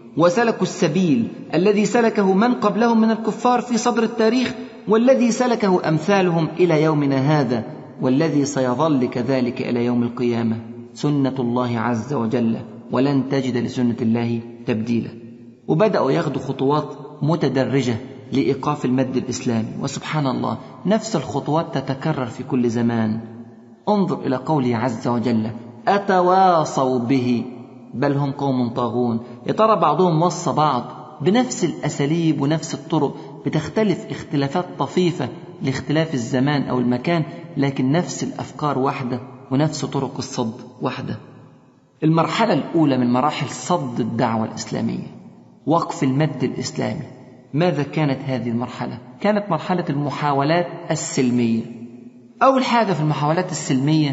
وسلكوا السبيل الذي سلكه من قبلهم من الكفار في صدر التاريخ، والذي سلكه أمثالهم إلى يومنا هذا، والذي سيظل كذلك إلى يوم القيامة، سنة الله عز وجل، ولن تجد لسنة الله تبديلا. وبدأوا ياخدوا خطوات متدرجة لإيقاف المد الإسلامي، وسبحان الله نفس الخطوات تتكرر في كل زمان. انظر إلى قوله عز وجل: أتواصوا به بل هم قوم طاغون. يا ترى بعضهم وصى بعض بنفس الأساليب ونفس الطرق، بتختلف اختلافات طفيفة لاختلاف الزمان أو المكان، لكن نفس الأفكار واحدة ونفس طرق الصد واحدة. المرحلة الأولى من مراحل صد الدعوة الإسلامية، وقف المد الإسلامي. ماذا كانت هذه المرحلة؟ كانت مرحلة المحاولات السلمية. أول حاجة في المحاولات السلمية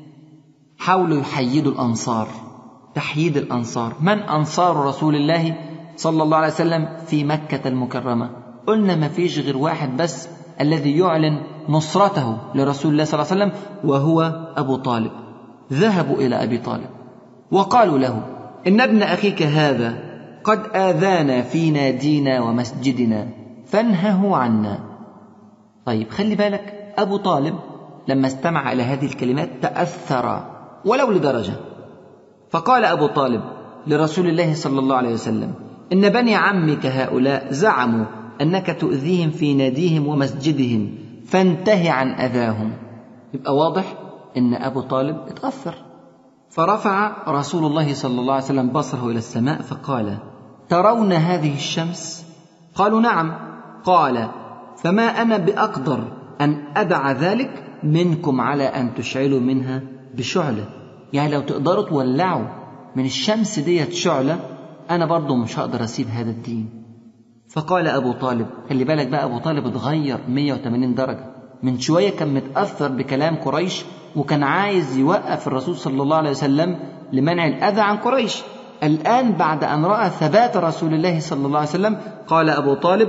حاولوا يحيدوا الأنصار، تحييد الأنصار. من أنصار رسول الله صلى الله عليه وسلم في مكة المكرمة؟ قلنا ما فيش غير واحد بس الذي يعلن نصرته لرسول الله صلى الله عليه وسلم، وهو أبو طالب. ذهبوا إلى أبي طالب وقالوا له: إن ابن أخيك هذا قد آذانا في نادينا ومسجدنا فانهه عنا. طيب خلي بالك، أبو طالب لما استمع إلى هذه الكلمات تأثر ولو لدرجة، فقال أبو طالب لرسول الله صلى الله عليه وسلم: إن بني عمك هؤلاء زعموا أنك تؤذيهم في ناديهم ومسجدهم فانتهي عن أذاهم. يبقى واضح إن أبو طالب اتأثر. فرفع رسول الله صلى الله عليه وسلم بصره إلى السماء فقال: ترون هذه الشمس؟ قالوا: نعم. قال: فما أنا بأقدر أن أدع ذلك منكم على أن تشعلوا منها بشعلة. يعني لو تقدروا تولعوا من الشمس ديت شعلة، أنا برضو مش هقدر أسيب هذا الدين. فقال أبو طالب، خلي بالك بقى، أبو طالب اتغير مية وثمانين درجة. من شوية كان متأثر بكلام قريش وكان عايز يوقف الرسول صلى الله عليه وسلم لمنع الأذى عن قريش. الآن بعد أن رأى ثبات رسول الله صلى الله عليه وسلم قال أبو طالب: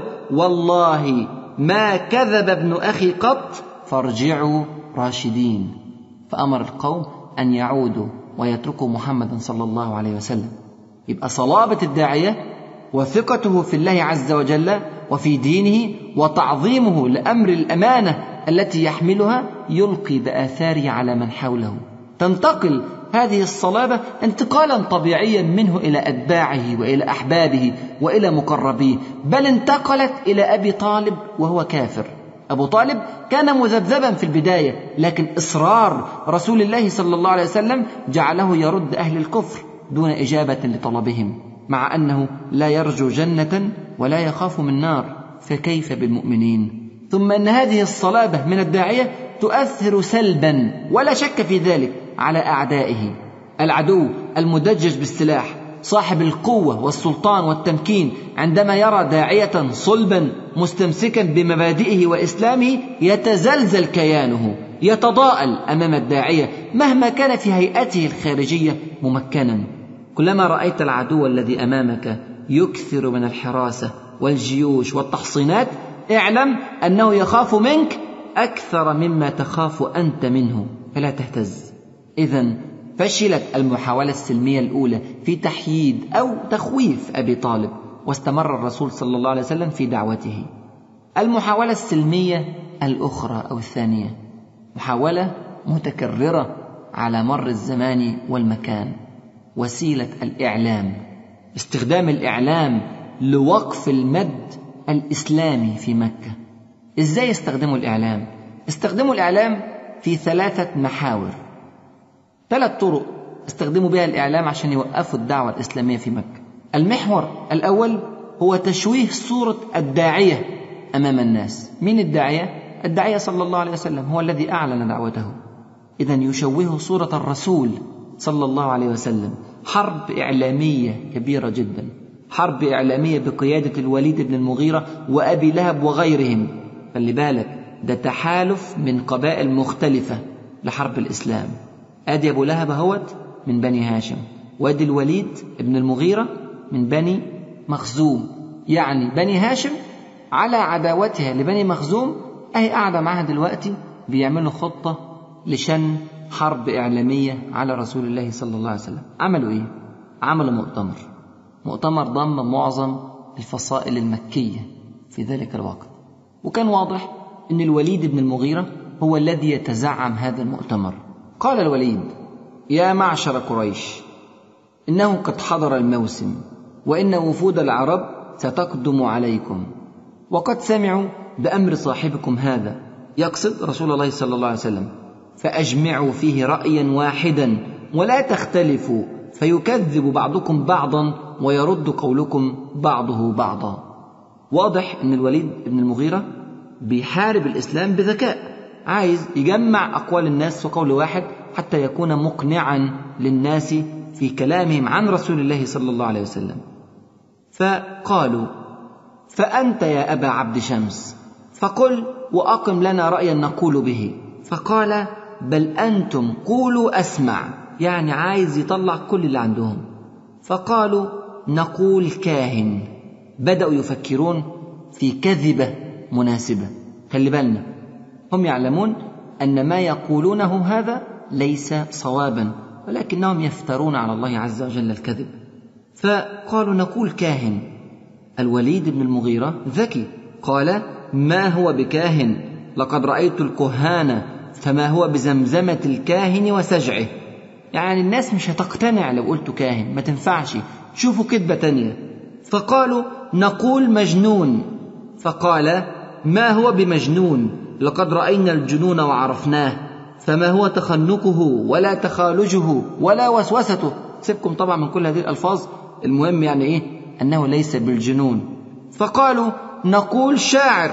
والله ما كذب ابن أخي قط فارجعوا راشدين. فأمر القوم أن يعودوا ويتركوا محمدا صلى الله عليه وسلم. يبقى صلابة الداعية وثقته في الله عز وجل وفي دينه وتعظيمه لأمر الأمانة التي يحملها يلقي بآثاره على من حوله. تنتقل هذه الصلابة انتقالا طبيعيا منه إلى أتباعه وإلى أحبابه وإلى مقربيه، بل انتقلت إلى أبي طالب وهو كافر. أبو طالب كان مذبذبا في البداية، لكن إصرار رسول الله صلى الله عليه وسلم جعله يرد أهل الكفر دون إجابة لطلبهم، مع أنه لا يرجو جنة ولا يخاف من نار، فكيف بالمؤمنين؟ ثم أن هذه الصلابة من الداعية تؤثر سلبا ولا شك في ذلك على أعدائه. العدو المدجج بالسلاح صاحب القوة والسلطان والتمكين عندما يرى داعية صلبا مستمسكا بمبادئه وإسلامه يتزلزل كيانه، يتضاءل أمام الداعية مهما كان في هيئته الخارجية ممكنا. كلما رأيت العدو الذي أمامك يكثر من الحراسة والجيوش والتحصينات، اعلم أنه يخاف منك أكثر مما تخاف أنت منه، فلا تهتز. إذن فشلت المحاولة السلمية الأولى في تحييد أو تخويف أبي طالب، واستمر الرسول صلى الله عليه وسلم في دعوته. المحاولة السلمية الأخرى أو الثانية محاولة متكررة على مر الزمان والمكان، وسيلة الإعلام، استخدام الإعلام لوقف المد الإسلامي في مكة. إزاي استخدموا الإعلام؟ استخدموا الإعلام في ثلاثة محاور، ثلاث طرق استخدموا بها الإعلام عشان يوقفوا الدعوة الإسلامية في مكة. المحور الأول هو تشويه صورة الداعية أمام الناس. من الداعية؟ الداعية صلى الله عليه وسلم هو الذي أعلن دعوته، إذن يشوه صورة الرسول صلى الله عليه وسلم. حرب إعلامية كبيرة جدا، حرب إعلامية بقيادة الوليد بن المغيرة وأبي لهب وغيرهم. خلي بالك، ده تحالف من قبائل مختلفة لحرب الإسلام. أدي أبو لهب هوت من بني هاشم، وأدي الوليد بن المغيرة من بني مخزوم. يعني بني هاشم على عداوتها لبني مخزوم أهي قاعدة معها دلوقتي بيعملوا خطة لشن حرب إعلامية على رسول الله صلى الله عليه وسلم. عملوا إيه؟ عملوا مؤتمر مؤتمر ضم معظم الفصائل المكية في ذلك الوقت، وكان واضح أن الوليد بن المغيرة هو الذي يتزعم هذا المؤتمر. قال الوليد: يا معشر قريش، إنه قد حضر الموسم، وإن وفود العرب ستقدم عليكم، وقد سمعوا بأمر صاحبكم هذا، يقصد رسول الله صلى الله عليه وسلم، فأجمعوا فيه رأيا واحدا ولا تختلفوا، فيكذب بعضكم بعضا ويرد قولكم بعضه بعضا. واضح أن الوليد بن المغيرة بيحارب الإسلام بذكاء، عايز يجمع أقوال الناس وقول واحد حتى يكون مقنعا للناس في كلامهم عن رسول الله صلى الله عليه وسلم. فقالوا: فأنت يا أبا عبد شمس فقل وأقم لنا رأيا نقول به. فقال: بل أنتم قولوا أسمع، يعني عايز يطلع كل اللي عندهم. فقالوا: نقول كاهن. بدأوا يفكرون في كذبة مناسبة. خلي بالنا، هم يعلمون أن ما يقولونه هذا ليس صوابا، ولكنهم يفترون على الله عز وجل الكذب. فقالوا: نقول كاهن. الوليد بن المغيرة ذكي، قال: ما هو بكاهن، لقد رأيت الكهان فما هو بزمزمة الكاهن وسجعه. يعني الناس مش هتقتنع لو قلت كاهن، ما تنفعش، شوفوا كذبة تانية. فقالوا: نقول مجنون. فقال: ما هو بمجنون، لقد رأينا الجنون وعرفناه، فما هو تخنقه ولا تخالجه ولا وسوسته. سيبكم طبعا من كل هذه الألفاظ، المهم يعني إيه أنه ليس بالجنون. فقالوا: نقول شاعر.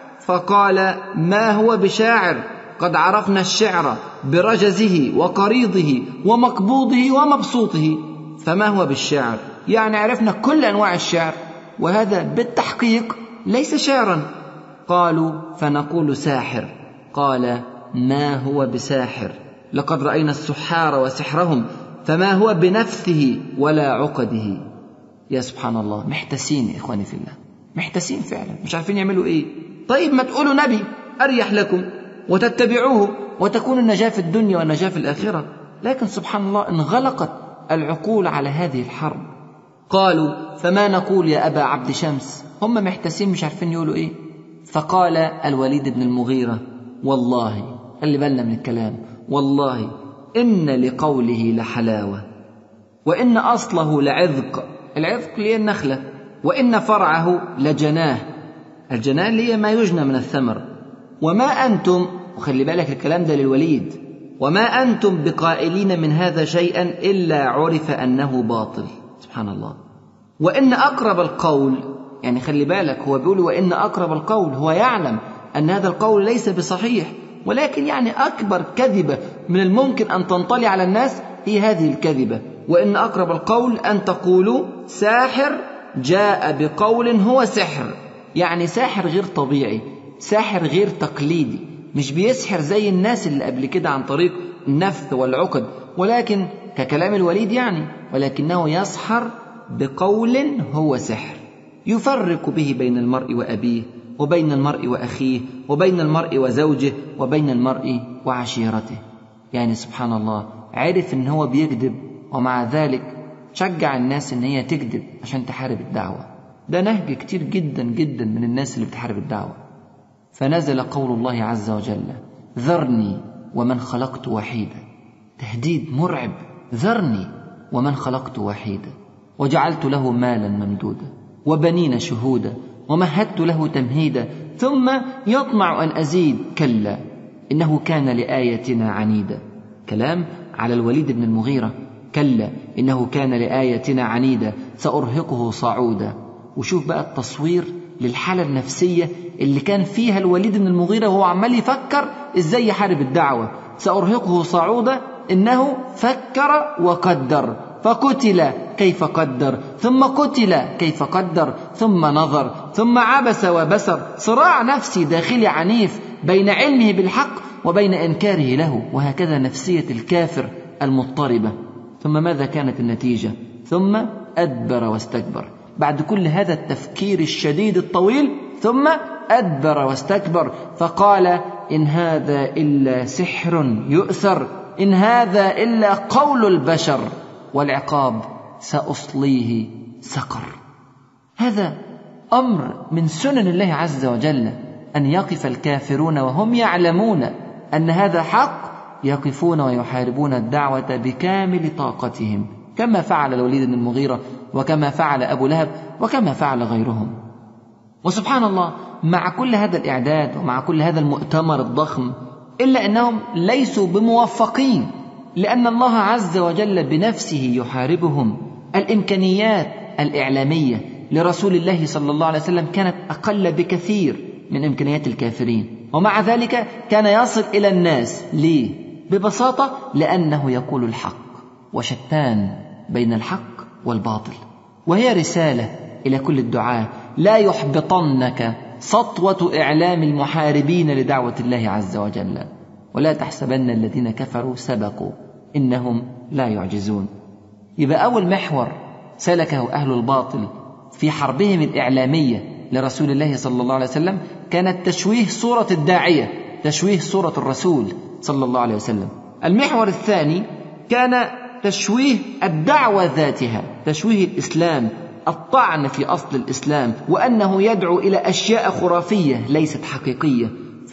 فقال: ما هو بشاعر، قد عرفنا الشعر برجزه وقريضه ومقبوضه ومبسوطه، فما هو بالشعر، يعني عرفنا كل أنواع الشعر، وهذا بالتحقيق ليس شعرا. قالوا: فنقول ساحر. قال: ما هو بساحر، لقد رأينا السحار وسحرهم، فما هو بنفسه ولا عقده. يا سبحان الله، محتسين يا إخواني في الله، محتسين فعلا، مش عارفين يعملوا إيه. طيب ما تقولوا نبي أريح لكم وتتبعوه وتكون النجاة في الدنيا والنجاة في الآخرة. لكن سبحان الله انغلقت العقول على هذه الحرب. قالوا: فما نقول يا أبا عبد شمس. هم محتسين مش عارفين يقولوا إيه. فقال الوليد بن المغيرة: والله، خلي بالنا من الكلام، والله إن لقوله لحلاوة، وإن أصله لعذق. العذق اللي هي النخلة، وإن فرعه لجناه. الجناه اللي هي ما يجنى من الثمر. وما أنتم، وخلي بالك الكلام ده للوليد، وما أنتم بقائلين من هذا شيئا إلا عرف أنه باطل. سبحان الله. وإن أقرب القول، يعني خلي بالك هو بيقول وإن أقرب القول، هو يعلم أن هذا القول ليس بصحيح، ولكن يعني أكبر كذبة من الممكن أن تنطلي على الناس هي هذه الكذبة. وإن أقرب القول أن تقولوا ساحر جاء بقول هو سحر، يعني ساحر غير طبيعي، ساحر غير تقليدي، مش بيسحر زي الناس اللي قبل كده عن طريق النفث والعقد، ولكن ككلام الوليد يعني، ولكنه يسحر بقول هو سحر، يفرق به بين المرء وأبيه، وبين المرء وأخيه، وبين المرء وزوجه، وبين المرء وعشيرته. يعني سبحان الله، عرف ان هو بيكذب، ومع ذلك شجع الناس ان هي تكذب عشان تحارب الدعوة. ده نهج كتير جدا جدا من الناس اللي بتحارب الدعوة. فنزل قول الله عز وجل: ذرني ومن خلقت وحيدا. تهديد مرعب، ذرني ومن خلقت وحيدا وجعلت له مالا ممدودا وبنين شهودا ومهدت له تمهيدا ثم يطمع أن أزيد، كلا إنه كان لآيتنا عنيدا. كلام على الوليد بن المغيرة، كلا إنه كان لآيتنا عنيدا سأرهقه صعودا. وشوف بقى التصوير للحالة النفسية اللي كان فيها الوليد بن المغيرة وهو عمال يفكر إزاي يحارب الدعوة. سأرهقه صعودا، إنه فكر وقدر، فقتل كيف قدر، ثم قتل كيف قدر، ثم نظر، ثم عبس وبسر. صراع نفسي داخلي عنيف بين علمه بالحق وبين إنكاره له، وهكذا نفسية الكافر المضطربة. ثم ماذا كانت النتيجة؟ ثم أدبر واستكبر. بعد كل هذا التفكير الشديد الطويل، ثم أدبر واستكبر، فقال: إن هذا إلا سحر يؤثر، إن هذا إلا قول البشر، والعقاب سأصليه سقر. هذا أمر من سنن الله عز وجل، أن يقف الكافرون وهم يعلمون أن هذا حق، يقفون ويحاربون الدعوة بكامل طاقتهم، كما فعل الوليد بن المغيرة، وكما فعل أبو لهب، وكما فعل غيرهم. وسبحان الله، مع كل هذا الإعداد ومع كل هذا المؤتمر الضخم، إلا أنهم ليسوا بموفقين، لأن الله عز وجل بنفسه يحاربهم. الإمكانيات الإعلامية لرسول الله صلى الله عليه وسلم كانت أقل بكثير من إمكانيات الكافرين، ومع ذلك كان يصل إلى الناس. ليه؟ ببساطة لأنه يقول الحق، وشتان بين الحق والباطل. وهي رسالة إلى كل الدعاة: لا يحبطنك سطوة إعلام المحاربين لدعوة الله عز وجل، ولا تحسبن الذين كفروا سبقوا، إنهم لا يعجزون. يبقى أول محور سلكه أهل الباطل في حربهم الإعلامية لرسول الله صلى الله عليه وسلم كانت تشويه صورة الداعية، تشويه صورة الرسول صلى الله عليه وسلم. المحور الثاني كان تشويه الدعوة ذاتها، تشويه الإسلام، الطعن في أصل الإسلام، وأنه يدعو إلى أشياء خرافية ليست حقيقية.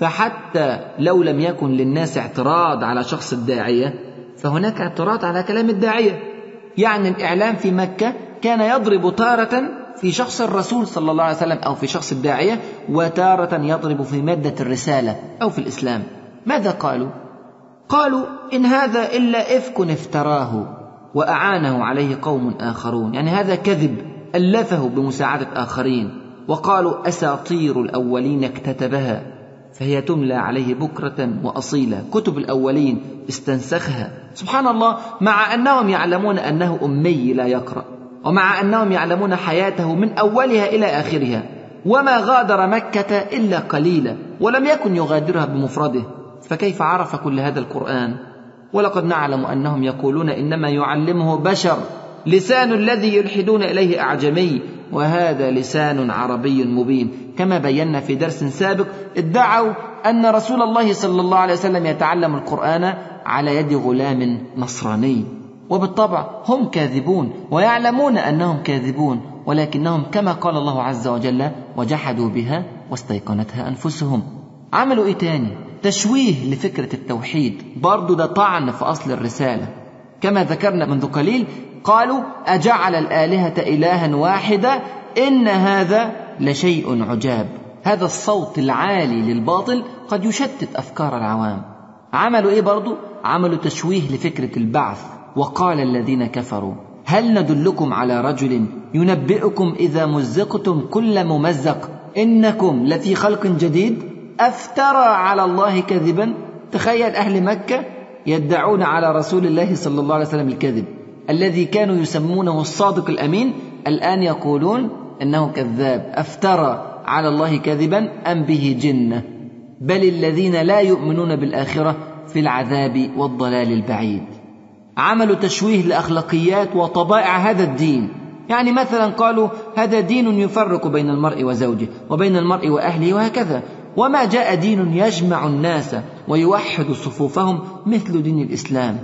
فحتى لو لم يكن للناس اعتراض على شخص الداعية، فهناك اعتراض على كلام الداعية. يعني الإعلام في مكة كان يضرب تارة في شخص الرسول صلى الله عليه وسلم أو في شخص الداعية، وتارة يضرب في مادة الرسالة أو في الإسلام. ماذا قالوا؟ قالوا إن هذا إلا إفك افتراه وأعانه عليه قوم آخرون، يعني هذا كذب ألفه بمساعدة آخرين. وقالوا أساطير الأولين اكتتبها فهي تملى عليه بكرة وأصيلا، كتب الأولين استنسخها. سبحان الله، مع أنهم يعلمون أنه أمي لا يقرأ، ومع أنهم يعلمون حياته من أولها إلى آخرها، وما غادر مكة إلا قليلا، ولم يكن يغادرها بمفرده، فكيف عرف كل هذا القرآن؟ ولقد نعلم أنهم يقولون إنما يعلمه بشر، لسان الذي يلحدون إليه أعجمي، وهذا لسان عربي مبين. كما بينا في درس سابق، ادعوا أن رسول الله صلى الله عليه وسلم يتعلم القرآن على يد غلام نصراني، وبالطبع هم كاذبون ويعلمون أنهم كاذبون، ولكنهم كما قال الله عز وجل: وجحدوا بها واستيقنتها أنفسهم. عملوا إيه تاني؟ تشويه لفكرة التوحيد، برضو ده طعن في أصل الرسالة. كما ذكرنا منذ قليل، قالوا أجعل الآلهة إلها واحدة إن هذا لشيء عجاب. هذا الصوت العالي للباطل قد يشتت أفكار العوام. عملوا إيه برضو؟ عملوا تشويه لفكرة البعث. وقال الذين كفروا هل ندلكم على رجل ينبئكم إذا مزقتم كل ممزق إنكم لفي خلق جديد أفترى على الله كذبا. تخيل أهل مكة يدعون على رسول الله صلى الله عليه وسلم الكذب، الذي كانوا يسمونه الصادق الأمين، الآن يقولون أنه كذاب. أفترى على الله كذبا أم به جنة، بل الذين لا يؤمنون بالآخرة في العذاب والضلال البعيد. عملوا تشويه لأخلاقيات وطبائع هذا الدين. يعني مثلا قالوا هذا دين يفرق بين المرء وزوجه وبين المرء وأهله وهكذا، وما جاء دين يجمع الناس ويوحد صفوفهم مثل دين الإسلام.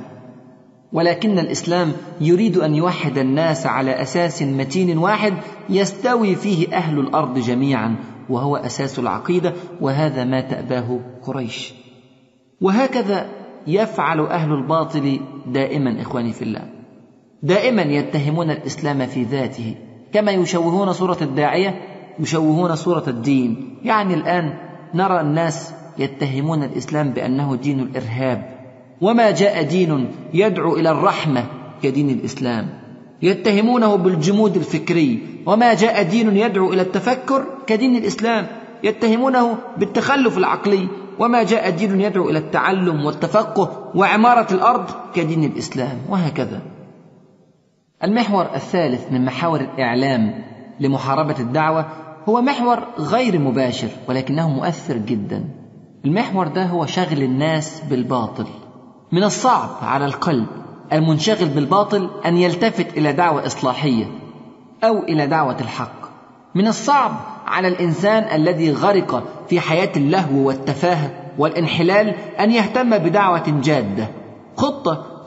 ولكن الإسلام يريد أن يوحد الناس على أساس متين واحد يستوي فيه أهل الأرض جميعا، وهو أساس العقيدة، وهذا ما تأباه قريش. وهكذا يفعل أهل الباطل دائما إخواني في الله، دائما يتهمون الإسلام في ذاته، كما يشوهون صورة الداعية يشوهون صورة الدين. يعني الآن نرى الناس يتهمون الإسلام بأنه دين الإرهاب، وما جاء دين يدعو إلى الرحمة كدين الإسلام. يتهمونه بالجمود الفكري، وما جاء دين يدعو إلى التفكر كدين الإسلام. يتهمونه بالتخلف العقلي، وما جاء دين يدعو إلى التعلم والتفقه وعمارة الأرض كدين الإسلام، وهكذا. المحور الثالث من محاور الإعلام لمحاربة الدعوة هو محور غير مباشر ولكنه مؤثر جدا. المحور ده هو شغل الناس بالباطل. من الصعب على القلب المنشغل بالباطل أن يلتفت إلى دعوة إصلاحية أو إلى دعوة الحق. من الصعب على الإنسان الذي غرق في حياة اللهو والتفاهة والانحلال أن يهتم بدعوة جادة، خطة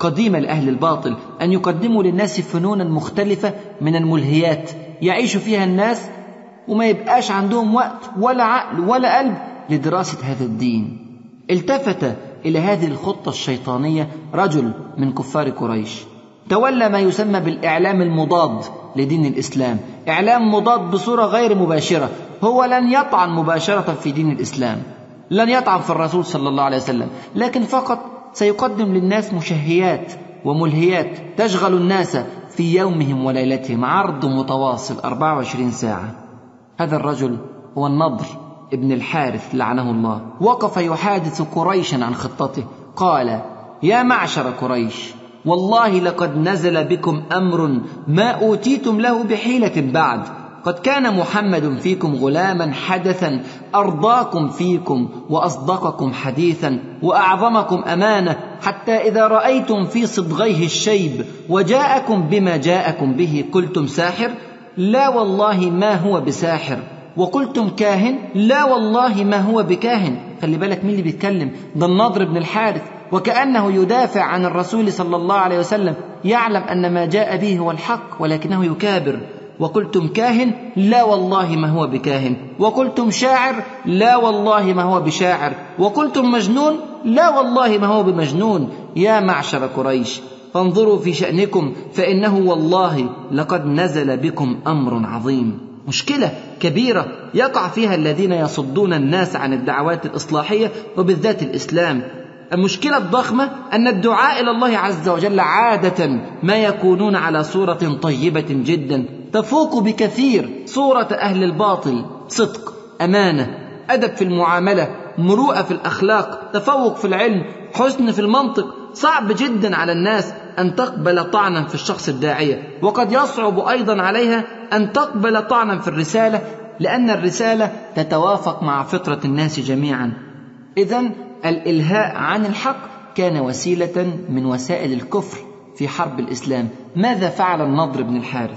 قديمة لأهل الباطل أن يقدموا للناس فنونا مختلفة من الملهيات يعيش فيها الناس وما يبقاش عندهم وقت ولا عقل ولا قلب لدراسة هذا الدين. التفت إلى هذه الخطة الشيطانية رجل من كفار قريش، تولى ما يسمى بالإعلام المضاد لدين الإسلام، إعلام مضاد بصورة غير مباشرة. هو لن يطعن مباشرة في دين الإسلام، لن يطعن في الرسول صلى الله عليه وسلم، لكن فقط سيقدم للناس مشهيات وملهيات تشغل الناس في يومهم وليلتهم، عرض متواصل أربعة وعشرين ساعة. هذا الرجل هو النضر ابن الحارث لعنه الله، وقف يحادث قريشا عن خطته. قال: يا معشر قريش، والله لقد نزل بكم أمر ما أوتيتم له بحيلة بعد. قد كان محمد فيكم غلاما حدثا أرضاكم فيكم وأصدقكم حديثا وأعظمكم أمانة، حتى إذا رأيتم في صدغيه الشيب وجاءكم بما جاءكم به قلتم ساحر، لا والله ما هو بساحر، وقلتم كاهن، لا والله ما هو بكاهن. خلي بالك مين اللي بيتكلم، ده النضر بن الحارث، وكأنه يدافع عن الرسول صلى الله عليه وسلم، يعلم أن ما جاء به هو الحق ولكنه يكابر. وقلتم كاهن، لا والله ما هو بكاهن، وقلتم شاعر، لا والله ما هو بشاعر، وقلتم مجنون، لا والله ما هو بمجنون. يا معشر قريش، فانظروا في شأنكم، فإنه والله لقد نزل بكم أمر عظيم. مشكلة كبيرة يقع فيها الذين يصدون الناس عن الدعوات الإصلاحية وبالذات الإسلام. المشكلة الضخمة أن الدعاء إلى الله عز وجل عادة ما يكونون على صورة طيبة جدا تفوق بكثير صورة أهل الباطل، صدق، أمانة، أدب في المعاملة، مروءة في الأخلاق، تفوق في العلم، حسن في المنطق. صعب جدا على الناس أن تقبل طعنا في الشخص الداعية، وقد يصعب أيضا عليها أن تقبل طعنا في الرسالة، لأن الرسالة تتوافق مع فطرة الناس جميعا. إذن الإلهاء عن الحق كان وسيلة من وسائل الكفر في حرب الإسلام. ماذا فعل النضر بن الحارث؟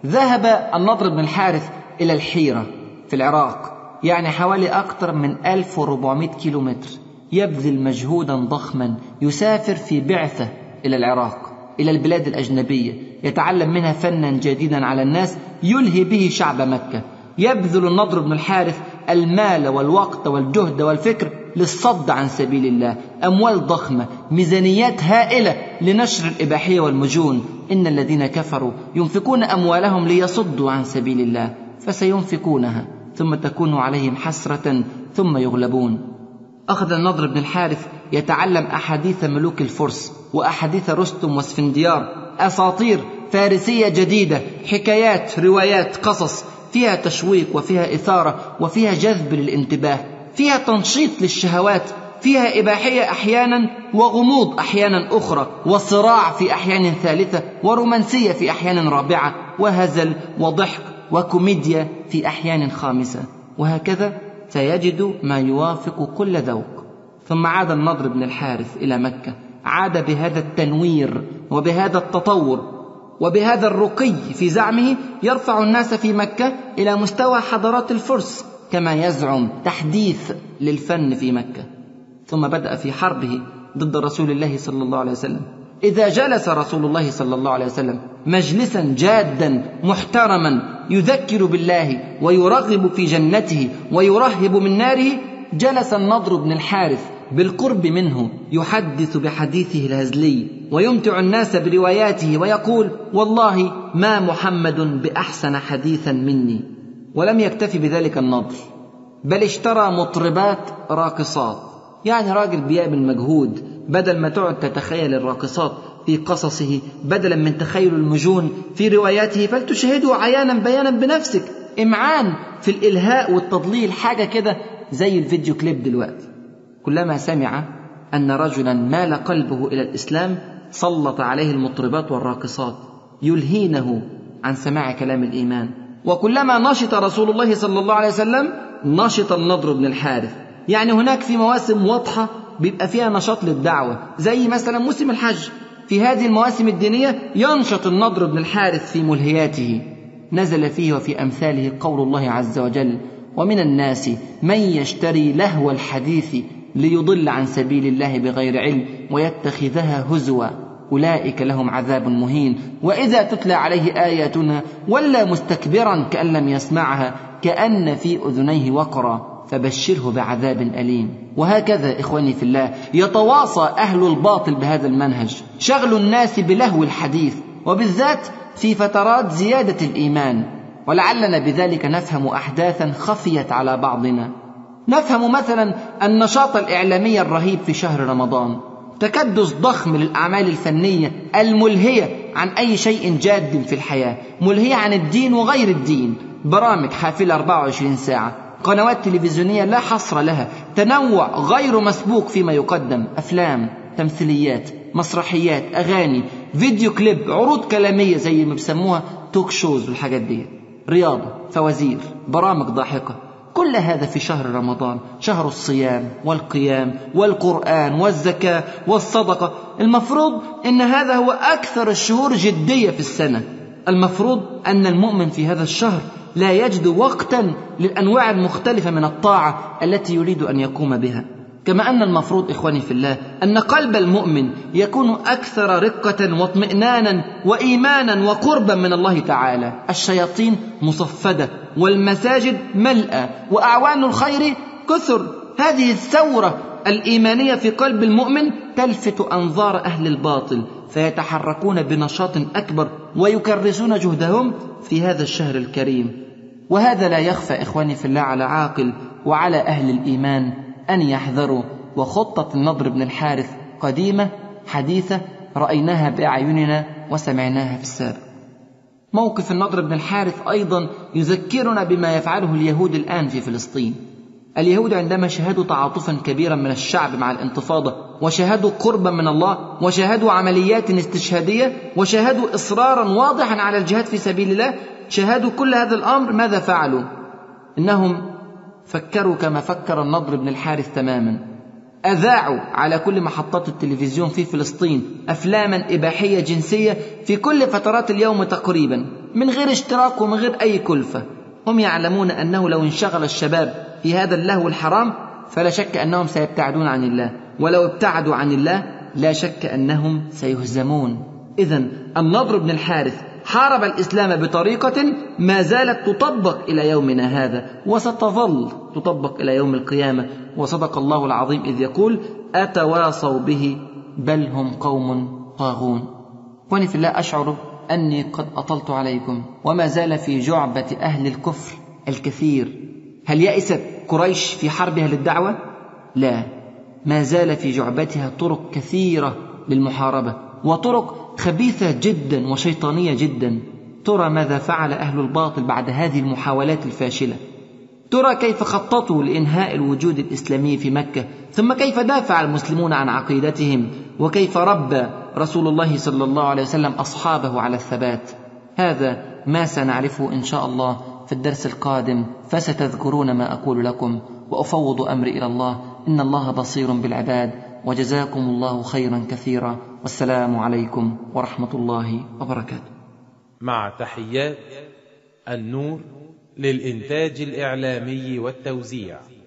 ذهب النضر بن الحارث إلى الحيرة في العراق، يعني حوالي أكثر من ألف وأربعمائة كيلومتر، يبذل مجهودا ضخما، يسافر في بعثة إلى العراق، إلى البلاد الأجنبية، يتعلم منها فنا جديدا على الناس يلهي به شعب مكة. يبذل النضر بن الحارث المال والوقت والجهد والفكر للصد عن سبيل الله، أموال ضخمة، ميزانيات هائلة لنشر الإباحية والمجون. إن الذين كفروا ينفقون أموالهم ليصدوا عن سبيل الله فسينفقونها ثم تكون عليهم حسرة ثم يغلبون. أخذ النضر بن الحارث يتعلم أحاديث ملوك الفرس وأحاديث رستم واسفنديار، أساطير فارسية جديدة، حكايات، روايات، قصص فيها تشويق وفيها إثارة وفيها جذب للانتباه، فيها تنشيط للشهوات، فيها إباحية أحيانا وغموض أحيانا أخرى، وصراع في أحيان ثالثة، ورومانسية في أحيان رابعة، وهزل وضحك وكوميديا في أحيان خامسة، وهكذا سيجد ما يوافق كل ذوق. ثم عاد النضر بن الحارث إلى مكة، عاد بهذا التنوير وبهذا التطور وبهذا الرقي في زعمه، يرفع الناس في مكة إلى مستوى حضارات الفرس كما يزعم، تحديث للفن في مكة. ثم بدأ في حربه ضد رسول الله صلى الله عليه وسلم. إذا جلس رسول الله صلى الله عليه وسلم مجلسا جادا محترما يذكر بالله ويرغب في جنته ويرهب من ناره، جلس النضر بن الحارث بالقرب منه يحدث بحديثه الهزلي ويمتع الناس برواياته ويقول: والله ما محمد بأحسن حديثا مني. ولم يكتفي بذلك النضر، بل اشترى مطربات راقصات، يعني راجل بيعمل مجهود، بدل ما تقعد تتخيل الراقصات في قصصه، بدلا من تخيل المجون في رواياته، فلتشاهده عيانا بيانا بنفسك. إمعان في الإلهاء والتضليل، حاجة كده زي الفيديو كليب دلوقتي. كلما سمع أن رجلا مال قلبه إلى الإسلام سلط عليه المطربات والراقصات يلهينه عن سماع كلام الإيمان. وكلما نشط رسول الله صلى الله عليه وسلم نشط النضر بن الحارث. يعني هناك في مواسم واضحة بيبقى فيها نشاط للدعوة، زي مثلا موسم الحج. في هذه المواسم الدينية ينشط النضر بن الحارث في ملهياته. نزل فيه وفي أمثاله قول الله عز وجل: ومن الناس من يشتري لهو الحديث ليضل عن سبيل الله بغير علم ويتخذها هزوا أولئك لهم عذاب مهين وإذا تتلى عليه آياتنا ولى مستكبرا كأن لم يسمعها كأن في أذنيه وقرا فبشره بعذاب أليم. وهكذا إخواني في الله يتواصى أهل الباطل بهذا المنهج، شغل الناس بلهو الحديث وبالذات في فترات زيادة الإيمان، ولعلنا بذلك نفهم أحداثا خفيت على بعضنا. نفهم مثلا النشاط الإعلامي الرهيب في شهر رمضان، تكدس ضخم للأعمال الفنية الملهية عن أي شيء جاد في الحياة، ملهية عن الدين وغير الدين، برامج حافلة أربعة وعشرين ساعة، قنوات تلفزيونية لا حصر لها، تنوع غير مسبوق فيما يقدم، أفلام، تمثيليات، مسرحيات، أغاني، فيديو كليب، عروض كلامية زي ما بيسموها توك شوز والحاجات دي، رياضة، فوازير، برامج ضاحكة. كل هذا في شهر رمضان، شهر الصيام والقيام والقرآن والزكاة والصدقة. المفروض أن هذا هو أكثر الشهور جدية في السنة. المفروض أن المؤمن في هذا الشهر لا يجد وقتا للأنواع المختلفة من الطاعة التي يريد أن يقوم بها. كما أن المفروض إخواني في الله أن قلب المؤمن يكون أكثر رقة واطمئنانا وإيمانا وقربا من الله تعالى. الشياطين مصفدة والمساجد ملأى وأعوان الخير كثر. هذه الثورة الإيمانية في قلب المؤمن تلفت أنظار أهل الباطل فيتحركون بنشاط أكبر ويكرسون جهدهم في هذا الشهر الكريم. وهذا لا يخفى إخواني في الله على عاقل وعلى أهل الإيمان أن يحذروا. وخطة النضر بن الحارث قديمة حديثة رأيناها بأعيننا وسمعناها في السابق. موقف النضر بن الحارث أيضا يذكرنا بما يفعله اليهود الآن في فلسطين. اليهود عندما شاهدوا تعاطفا كبيرا من الشعب مع الانتفاضة، وشاهدوا قربا من الله، وشاهدوا عمليات استشهادية، وشاهدوا إصرارا واضحا على الجهاد في سبيل الله، شاهدوا كل هذا الأمر، ماذا فعلوا؟ إنهم فكروا كما فكر النضر بن الحارث تماما. أذاعوا على كل محطات التلفزيون في فلسطين أفلاما إباحية جنسية في كل فترات اليوم تقريبا، من غير اشتراك ومن غير أي كلفة. هم يعلمون أنه لو انشغل الشباب في هذا اللهو الحرام فلا شك أنهم سيبتعدون عن الله، ولو ابتعدوا عن الله لا شك أنهم سيهزمون. إذن النضر بن الحارث حارب الإسلام بطريقة ما زالت تطبق إلى يومنا هذا وستظل تطبق إلى يوم القيامة. وصدق الله العظيم إذ يقول أتواصوا به بل هم قوم طاغون. وأني في الله أشعر أني قد أطلت عليكم، وما زال في جعبة أهل الكفر الكثير. هل يأست قريش في حربها للدعوة؟ لا، ما زال في جعبتها طرق كثيرة للمحاربة، وطرق خبيثة جدا وشيطانية جدا. ترى ماذا فعل أهل الباطل بعد هذه المحاولات الفاشلة؟ ترى كيف خططوا لإنهاء الوجود الإسلامي في مكة، ثم كيف دافع المسلمون عن عقيدتهم، وكيف ربى رسول الله صلى الله عليه وسلم أصحابه على الثبات. هذا ما سنعرفه إن شاء الله في الدرس القادم، فستذكرون ما أقول لكم، وأفوض أمري إلى الله، إن الله بصير بالعباد. وجزاكم الله خيرا كثيرا، والسلام عليكم ورحمة الله وبركاته. مع تحيات النور للإنتاج الإعلامي والتوزيع.